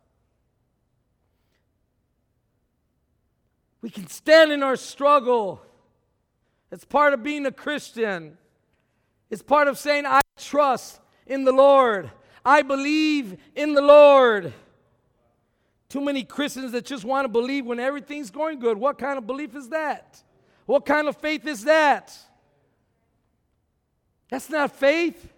We can stand in our struggle. It's part of being a Christian. It's part of saying, I trust in the Lord. I believe in the Lord. Too many Christians that just want to believe when everything's going good. What kind of belief is that? What kind of faith is that? That's not faith.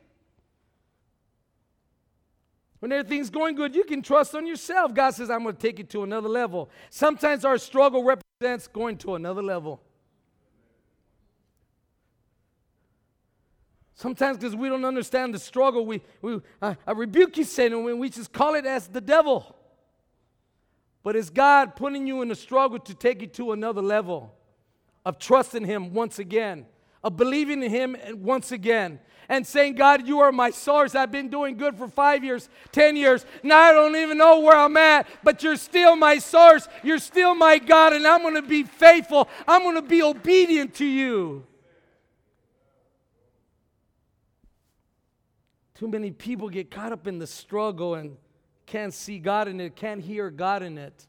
When everything's going good, you can trust on yourself. God says, I'm going to take you to another level. Sometimes our struggle represents going to another level. Sometimes because we don't understand the struggle, we, we uh, I rebuke you, Satan, when we just call it as the devil. But it's God putting you in a struggle to take you to another level of trusting Him once again, of believing in Him once again, and saying, God, you are my source. I've been doing good for five years, ten years. Now I don't even know where I'm at, but you're still my source. You're still my God, and I'm going to be faithful. I'm going to be obedient to you. Too many people get caught up in the struggle and can't see God in it, can't hear God in it.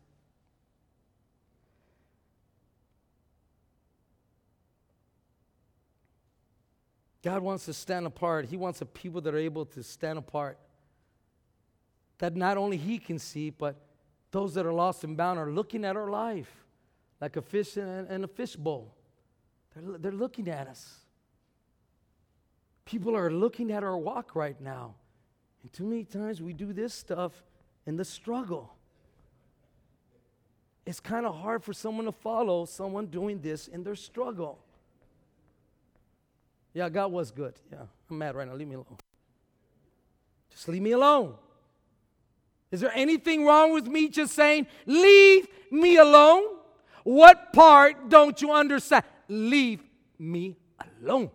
God wants to stand apart. He wants a people that are able to stand apart. That not only He can see, but those that are lost and bound are looking at our life like a fish in a fish bowl. They're, they're looking at us. People are looking at our walk right now. And too many times we do this stuff in the struggle. It's kind of hard for someone to follow someone doing this in their struggle. Yeah, God was good. Yeah, I'm mad right now. Leave me alone. Just leave me alone. Is there anything wrong with me just saying, leave me alone? What part don't you understand? Leave me alone.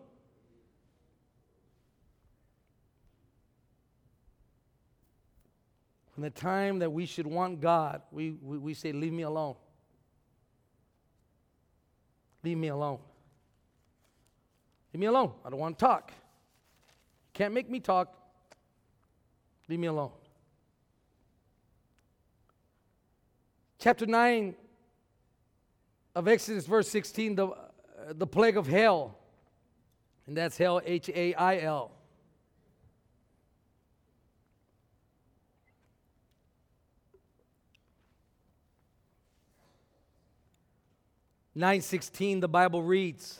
From the time that we should want God, we, we, we say, leave me alone. Leave me alone. Leave me alone. I don't want to talk. Can't make me talk. Leave me alone. Chapter nine of Exodus, verse sixteen, the, uh, the plague of hail. And that's hail, H A I L. nine sixteen, the Bible reads,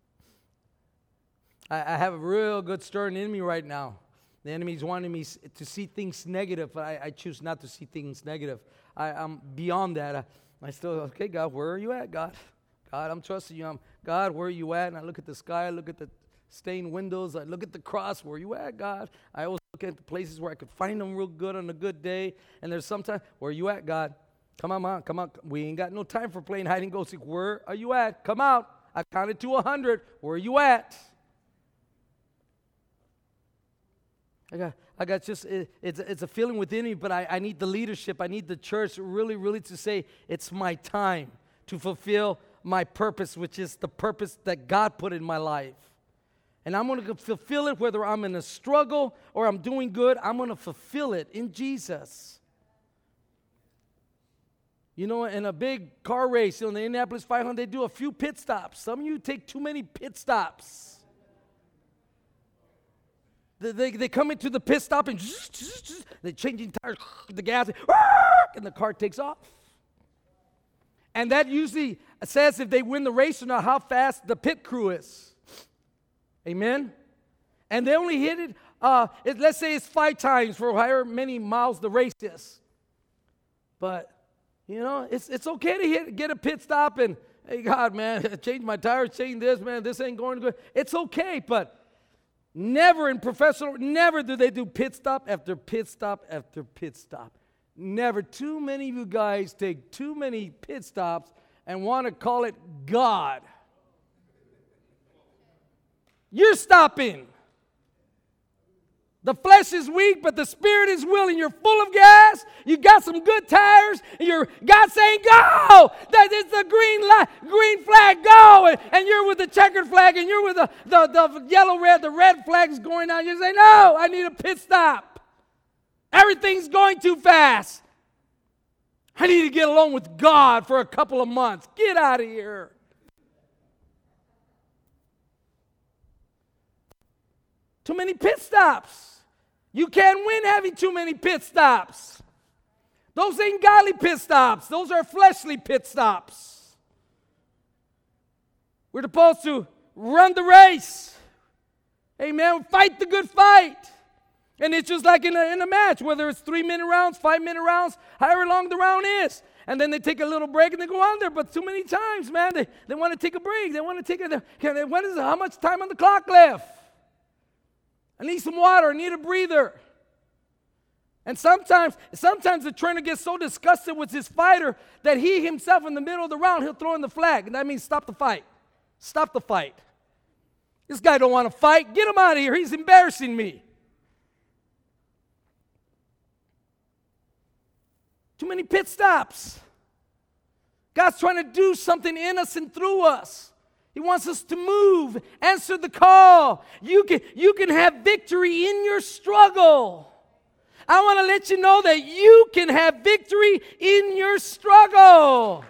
I, I have a real good stirring in me right now. The enemy's wanting me to see things negative, but I, I choose not to see things negative. I, I'm beyond that. I, I still, okay, God, where are you at, God? God, I'm trusting you. I'm, God, where are you at? And I look at the sky, I look at the stained windows. I look at the cross. Where you at, God? I always look at the places where I could find them real good on a good day. And there's sometimes, where you at, God? Come on, man. Come on. We ain't got no time for playing hide and go seek. Where are you at? Come out. I counted to a hundred. Where are you at? I got, I got just, it, it's, it's a feeling within me, but I, I need the leadership. I need the church really, really to say, it's my time to fulfill my purpose, which is the purpose that God put in my life. And I'm going to fulfill it whether I'm in a struggle or I'm doing good. I'm going to fulfill it in Jesus. You know, in a big car race, you know, in the Indianapolis five hundred, they do a few pit stops. Some of you take too many pit stops. They, they, they come into the pit stop and they're changing tires, the gas, and the car takes off. And that usually says if they win the race or not, how fast the pit crew is. Amen? And they only hit it, uh, it, let's say it's five times for however many miles the race is. But, you know, it's it's okay to hit, get a pit stop and, hey, God, man, change my tires, change this, man, this ain't going good. It's okay, but never in professional, never do they do pit stop after pit stop after pit stop. Never. Too many of you guys take too many pit stops and want to call it God. You're stopping. The flesh is weak, but the spirit is willing. You're full of gas. You got some good tires. And you're God saying, go! That is the green light, green flag, go! And, and you're with the checkered flag, and you're with the, the, the yellow, red, the red flag's going on. You say, no, I need a pit stop. Everything's going too fast. I need to get alone with God for a couple of months. Get out of here. Too many pit stops. You can't win having too many pit stops. Those ain't godly pit stops. Those are fleshly pit stops. We're supposed to run the race. Amen. Fight the good fight. And it's just like in a, in a match, whether it's three-minute rounds, five-minute rounds, however long the round is. And then they take a little break and they go on there. But too many times, man, they, they want to take a break. They want to take a, can they, what is it, how much time on the clock left? I need some water. I need a breather. And sometimes, sometimes the trainer gets so disgusted with his fighter that he himself in the middle of the round, he'll throw in the flag. And that means stop the fight. Stop the fight. This guy don't want to fight. Get him out of here. He's embarrassing me. Too many pit stops. God's trying to do something in us and through us. He wants us to move, answer the call. You can, you can have victory in your struggle. I want to let you know that you can have victory in your struggle.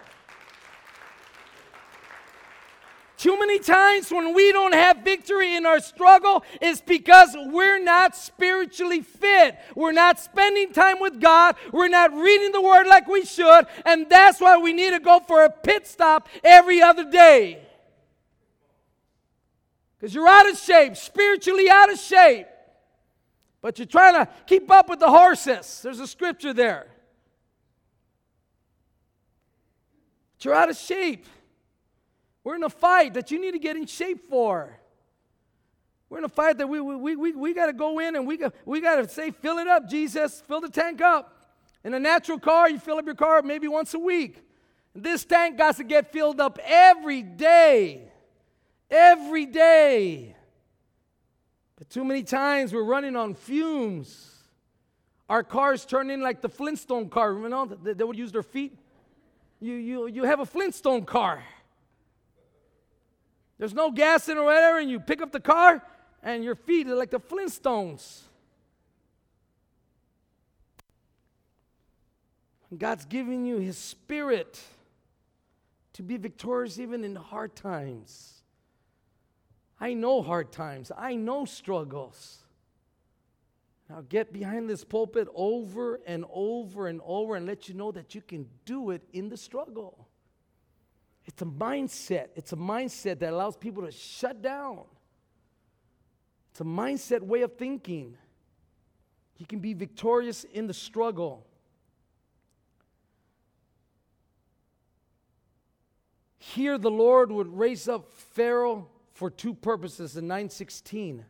Too many times when we don't have victory in our struggle, it's because we're not spiritually fit. We're not spending time with God. We're not reading the Word like we should. And that's why we need to go for a pit stop every other day. Because you're out of shape, spiritually out of shape. But you're trying to keep up with the horses. There's a scripture there. But you're out of shape. We're in a fight that you need to get in shape for. We're in a fight that we we we we got to go in and we got we got to say, fill it up, Jesus, fill the tank up. In a natural car, you fill up your car maybe once a week. This tank got to get filled up every day. Every day. But too many times we're running on fumes. Our cars turn in like the Flintstone car. You know, they, they would use their feet. You, you, you have a Flintstone car. There's no gas in or whatever, and you pick up the car, and your feet are like the Flintstones. And God's giving you His Spirit to be victorious even in hard times. I know hard times. I know struggles. Now get behind this pulpit over and over and over and let you know that you can do it in the struggle. It's a mindset. It's a mindset that allows people to shut down. It's a mindset way of thinking. You can be victorious in the struggle. Here the Lord would raise up Pharaoh, for two purposes in nine sixteen.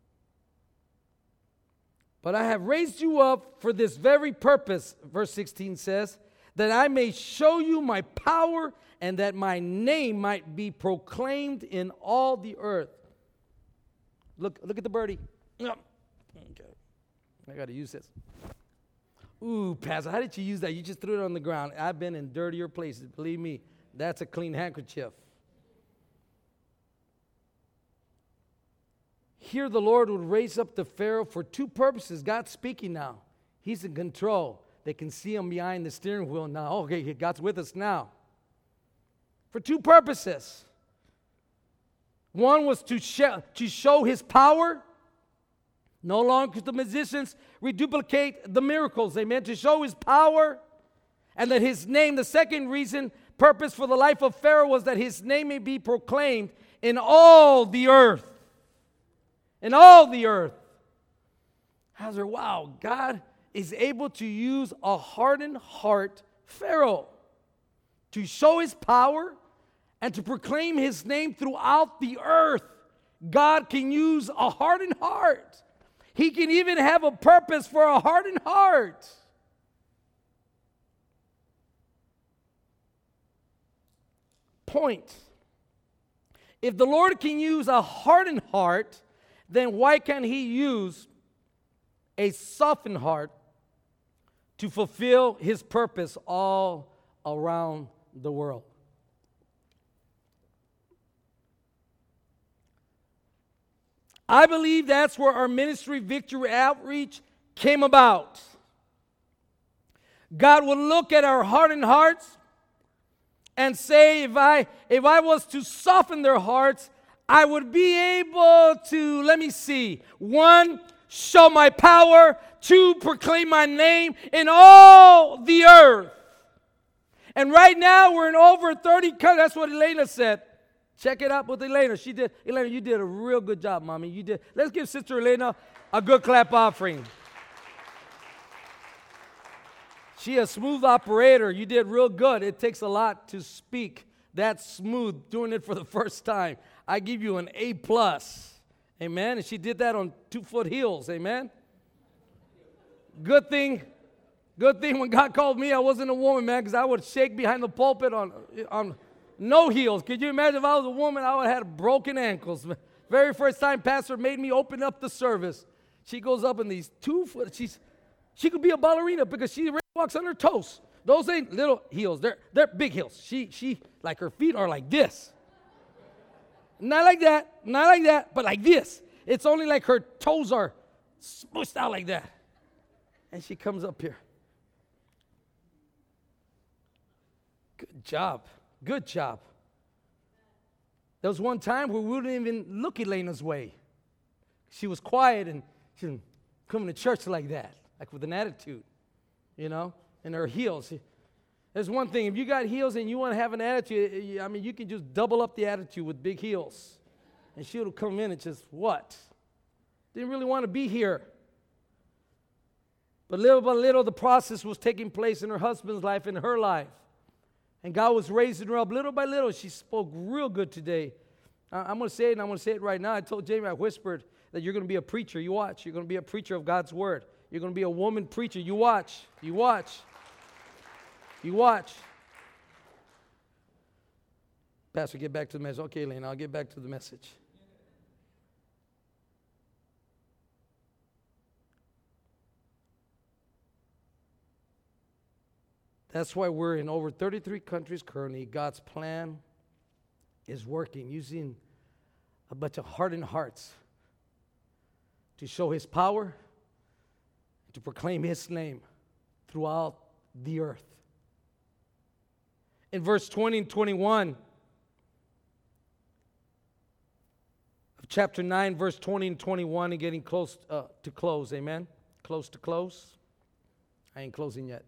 But I have raised you up for this very purpose, verse sixteen says, that I may show you my power and that my name might be proclaimed in all the earth. Look, look at the birdie. Okay. I got to use this. Ooh, Pastor, how did you use that? You just threw it on the ground. I've been in dirtier places. Believe me, that's a clean handkerchief. Here the Lord would raise up the Pharaoh for two purposes. God's speaking now. He's in control. They can see him behind the steering wheel now. Okay, God's with us now. For two purposes. One was to show, to show his power. No longer could the magicians reduplicate the miracles. Amen. To show his power and that his name, the second reason, purpose for the life of Pharaoh was that his name may be proclaimed in all the earth. In all the earth. How's there? Wow, God is able to use a hardened heart Pharaoh to show his power and to proclaim his name throughout the earth. God can use a hardened heart. He can even have a purpose for a hardened heart. Point. If the Lord can use a hardened heart, then why can't he use a softened heart to fulfill his purpose all around the world? I believe that's where our ministry, Victory Outreach, came about. God will look at our hardened hearts and say, if I, if I was to soften their hearts, I would be able to, let me see, one, show my power, two, proclaim my name in all the earth. And right now we're in over thirty countries. That's what Elena said. Check it out with Elena. She did. Elena, you did a real good job, Mommy. You did. Let's give Sister Elena a good clap offering. She a smooth operator. You did real good. It takes a lot to speak that smooth, doing it for the first time. I give you an A plus. Amen. And she did that on two-foot heels. Amen. Good thing. Good thing when God called me, I wasn't a woman, man, because I would shake behind the pulpit on on. No heels. Could you imagine if I was a woman, I would have had broken ankles. Very first time Pastor made me open up the service. She goes up in these two foot. She's, she could be a ballerina because she walks on her toes. Those ain't little heels. They're, they're big heels. She, she, like her feet are like this. Not like that. Not like that, but like this. It's only like her toes are smushed out like that. And she comes up here. Good job. Good job. There was one time where we wouldn't even look Elena's way. She was quiet and she didn't come to church like that, like with an attitude, you know, and her heels. There's one thing, if you got heels and you want to have an attitude, I mean, you can just double up the attitude with big heels. And she would come in and just, what? Didn't really want to be here. But little by little, the process was taking place in her husband's life and her life. And God was raising her up little by little. She spoke real good today. I'm going to say it, and I'm going to say it right now. I told Jamie, I whispered that you're going to be a preacher. You watch. You're going to be a preacher of God's word. You're going to be a woman preacher. You watch. You watch. You watch. Pastor, get back to the message. Okay, Lane, I'll get back to the message. That's why we're in over thirty-three countries currently. God's plan is working, using a bunch of hardened hearts to show his power, to proclaim his name throughout the earth. In verse twenty and twenty-one of chapter nine, verse twenty and twenty-one, and getting close uh, to close, amen? Close to close. I ain't closing yet.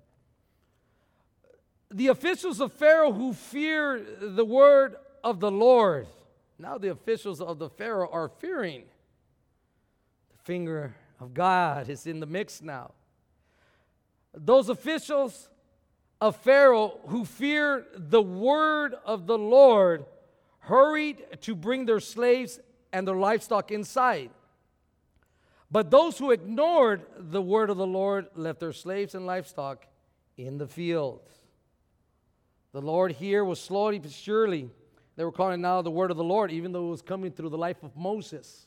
The officials of Pharaoh who fear the word of the Lord. Now the officials of the Pharaoh are fearing. The finger of God is in the mix now. Those officials of Pharaoh who fear the word of the Lord hurried to bring their slaves and their livestock inside. But those who ignored the word of the Lord left their slaves and livestock in the field. The Lord here was slowly but surely, they were calling it now the word of the Lord, even though it was coming through the life of Moses.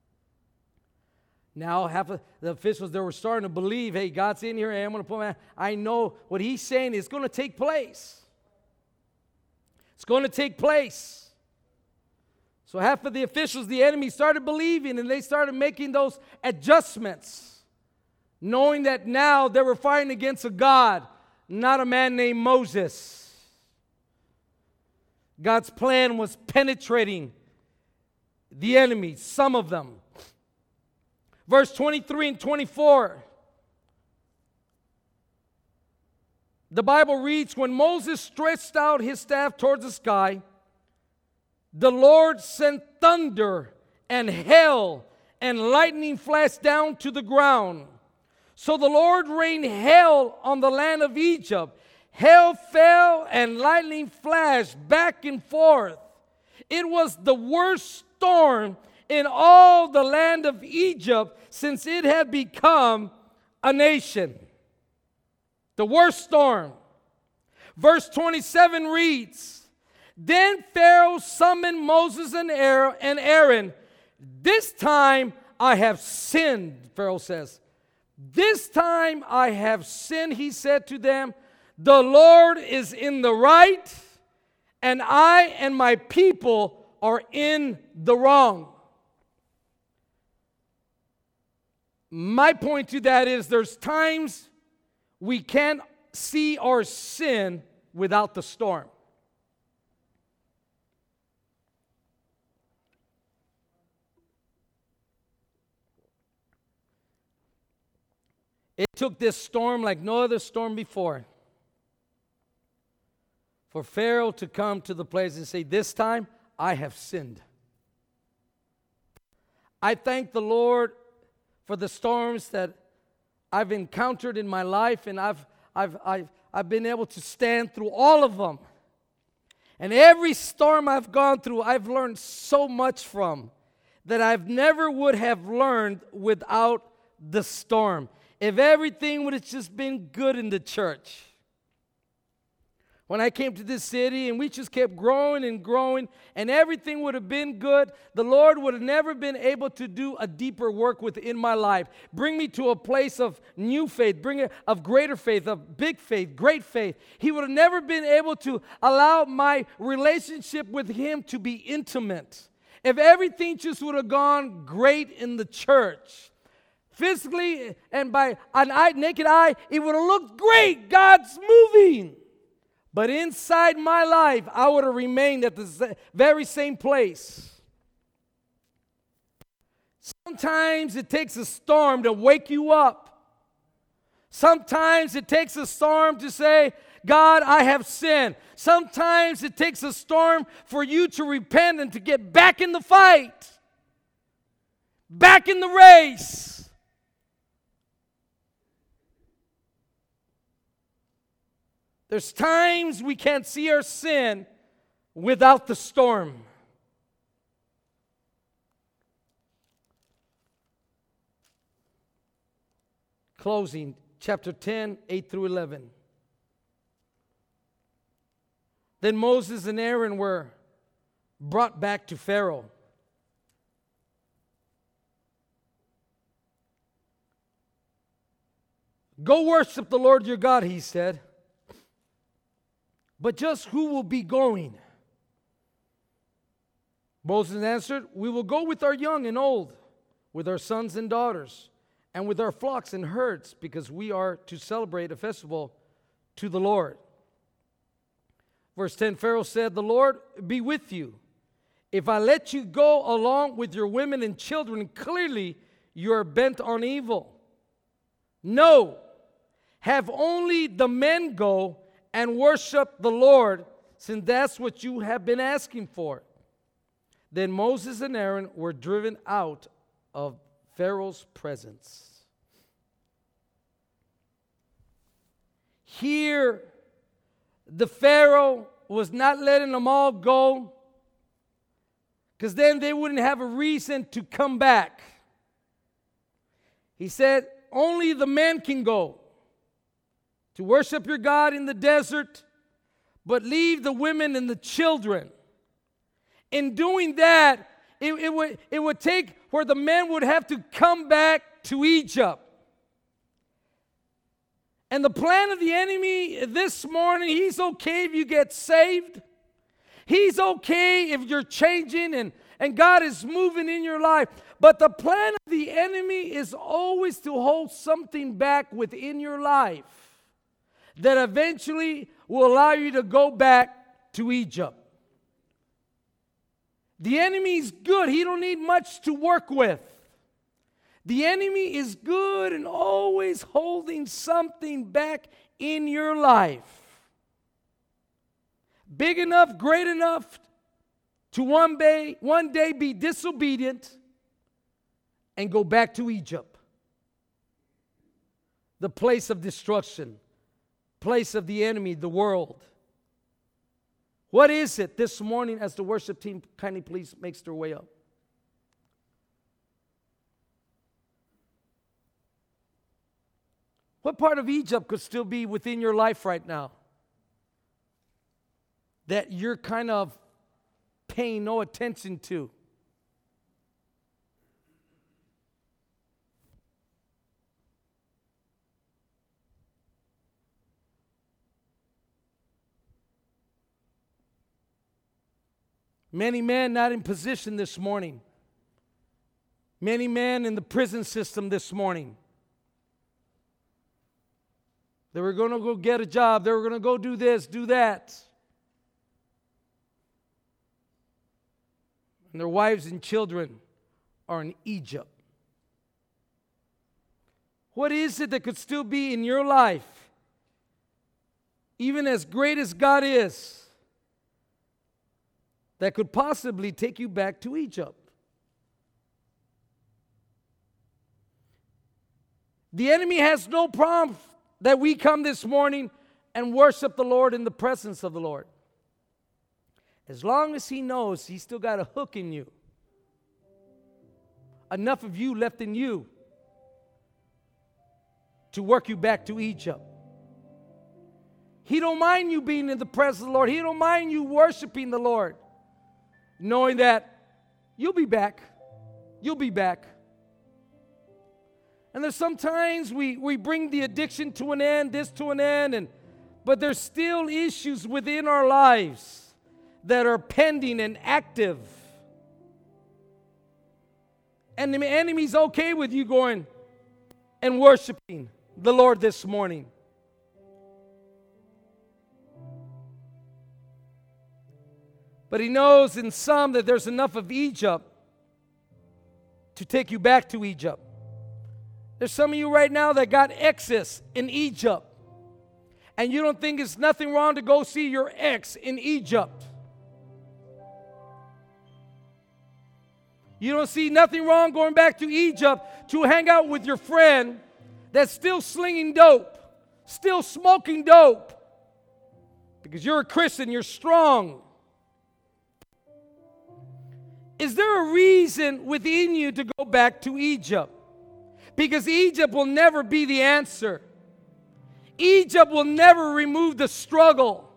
Now, half of the officials, they were starting to believe, hey, God's in here, hey, I'm going to put my, I know what he's saying is going to take place. It's going to take place. So half of the officials, the enemy, started believing, and they started making those adjustments, knowing that now they were fighting against a God, not a man named Moses. God's plan was penetrating the enemy, some of them. Verse twenty-three and twenty-four. The Bible reads, when Moses stretched out his staff towards the sky, the Lord sent thunder and hail and lightning flashed down to the ground. So the Lord rained hail on the land of Egypt. Hail fell and lightning flashed back and forth. It was the worst storm in all the land of Egypt since it had become a nation. The worst storm. Verse twenty-seven reads, then Pharaoh summoned Moses and Aaron. This time I have sinned, Pharaoh says. This time I have sinned, he said to them. The Lord is in the right, and I and my people are in the wrong. My point to that is there's times we can't see our sin without the storm. It took this storm like no other storm before for Pharaoh to come to the place and say, this time I have sinned. I thank the Lord for the storms that I've encountered in my life, and I've, I've, I've, I've been able to stand through all of them. And every storm I've gone through, I've learned so much from that I've never would have learned without the storm. If everything would have just been good in the church. When I came to this city and we just kept growing and growing and everything would have been good, the Lord would have never been able to do a deeper work within my life. Bring me to a place of new faith, bring it of greater faith, of big faith, great faith. He would have never been able to allow my relationship with Him to be intimate. If everything just would have gone great in the church, physically and by an eye, naked eye, it would have looked great. God's moving. But inside my life, I would have remained at the very same place. Sometimes it takes a storm to wake you up. Sometimes it takes a storm to say, God, I have sinned. Sometimes it takes a storm for you to repent and to get back in the fight. Back in the race. There's times we can't see our sin without the storm. Closing, chapter ten, eight through eleven. Then Moses and Aaron were brought back to Pharaoh. Go worship the Lord your God, he said. But just who will be going? Moses answered, we will go with our young and old, with our sons and daughters, and with our flocks and herds, because we are to celebrate a festival to the Lord. Verse ten, Pharaoh said, the Lord be with you. If I let you go along with your women and children, clearly you are bent on evil. No, have only the men go and worship the Lord, since that's what you have been asking for. Then Moses and Aaron were driven out of Pharaoh's presence. Here, the Pharaoh was not letting them all go because then they wouldn't have a reason to come back. He said, only the men can go to worship your God in the desert, but leave the women and the children. In doing that, it, it, would, it would take where the men would have to come back to Egypt. And the plan of the enemy this morning, he's okay if you get saved. He's okay if you're changing and, and God is moving in your life. But the plan of the enemy is always to hold something back within your life that eventually will allow you to go back to Egypt. The enemy is good. He don't need much to work with. The enemy is good and always holding something back in your life. Big enough, great enough to one day, one day be disobedient and go back to Egypt. The place of destruction, place of the enemy, the world. What is it this morning as the worship team kindly please makes their way up? What part of Egypt could still be within your life right now that you're kind of paying no attention to? Many men not in position this morning. Many men in the prison system this morning. They were going to go get a job. They were going to go do this, do that. And their wives and children are in Egypt. What is it that could still be in your life, even as great as God is, that could possibly take you back to Egypt? The enemy has no problem that we come this morning and worship the Lord in the presence of the Lord. As long as he knows he's still got a hook in you. Enough of you left in you to work you back to Egypt. He don't mind you being in the presence of the Lord. He don't mind you worshiping the Lord, knowing that you'll be back. You'll be back. And there's sometimes we, we bring the addiction to an end, this to an end, and but there's still issues within our lives that are pending and active. And the enemy's okay with you going and worshiping the Lord this morning. But he knows in some that there's enough of Egypt to take you back to Egypt. There's some of you right now that got exes in Egypt. And you don't think it's nothing wrong to go see your ex in Egypt. You don't see nothing wrong going back to Egypt to hang out with your friend that's still slinging dope, still smoking dope. Because you're a Christian, you're strong. Is there a reason within you to go back to Egypt? Because Egypt will never be the answer. Egypt will never remove the struggle.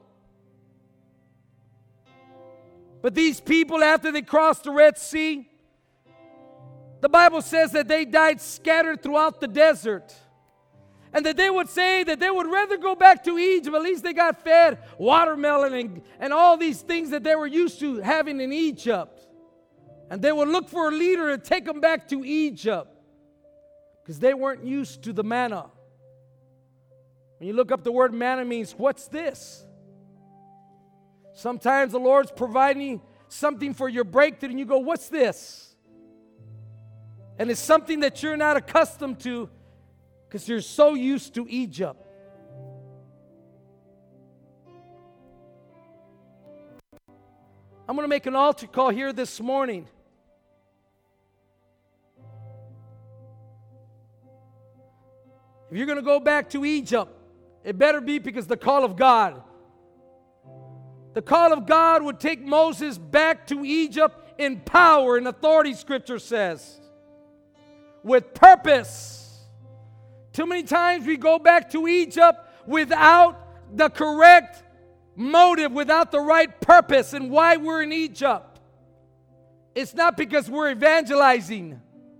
But these people, after they crossed the Red Sea, the Bible says that they died scattered throughout the desert. And that they would say that they would rather go back to Egypt. At least they got fed watermelon and, and all these things that they were used to having in Egypt. And they would look for a leader and take them back to Egypt. Because they weren't used to the manna. When you look up the word manna means, what's this? Sometimes the Lord's providing something for your breakthrough and you go, what's this? And it's something that you're not accustomed to because you're so used to Egypt. I'm going to make an altar call here this morning. If you're going to go back to Egypt, it better be because the call of God. The call of God would take Moses back to Egypt in power and authority, Scripture says. With purpose. Too many times we go back to Egypt without the correct motive, without the right purpose and why we're in Egypt. It's not because we're evangelizing.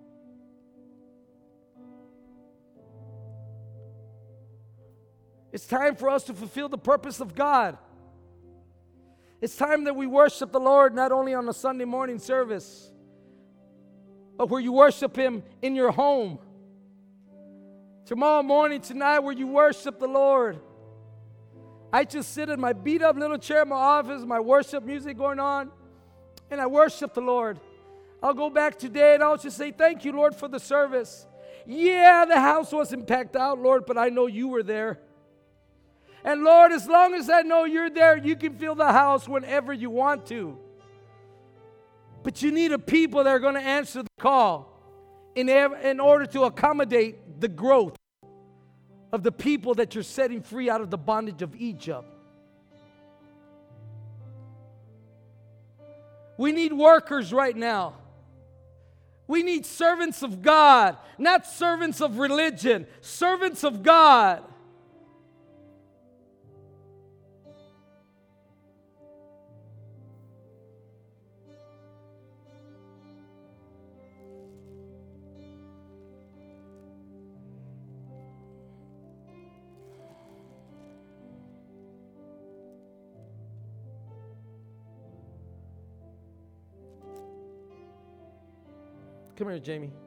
It's time for us to fulfill the purpose of God. It's time that we worship the Lord not only on a Sunday morning service, but where you worship Him in your home. Tomorrow morning, tonight, where you worship the Lord. I just sit in my beat up little chair in my office, my worship music going on, and I worship the Lord. I'll go back today and I'll just say, thank you, Lord, for the service. Yeah, the house wasn't packed out, Lord, but I know you were there. And Lord, as long as I know you're there, you can fill the house whenever you want to. But you need a people that are going to answer the call in, ev- in order to accommodate the growth of the people that you're setting free out of the bondage of Egypt. We need workers right now. We need servants of God, not servants of religion, servants of God. Come here, Jamie.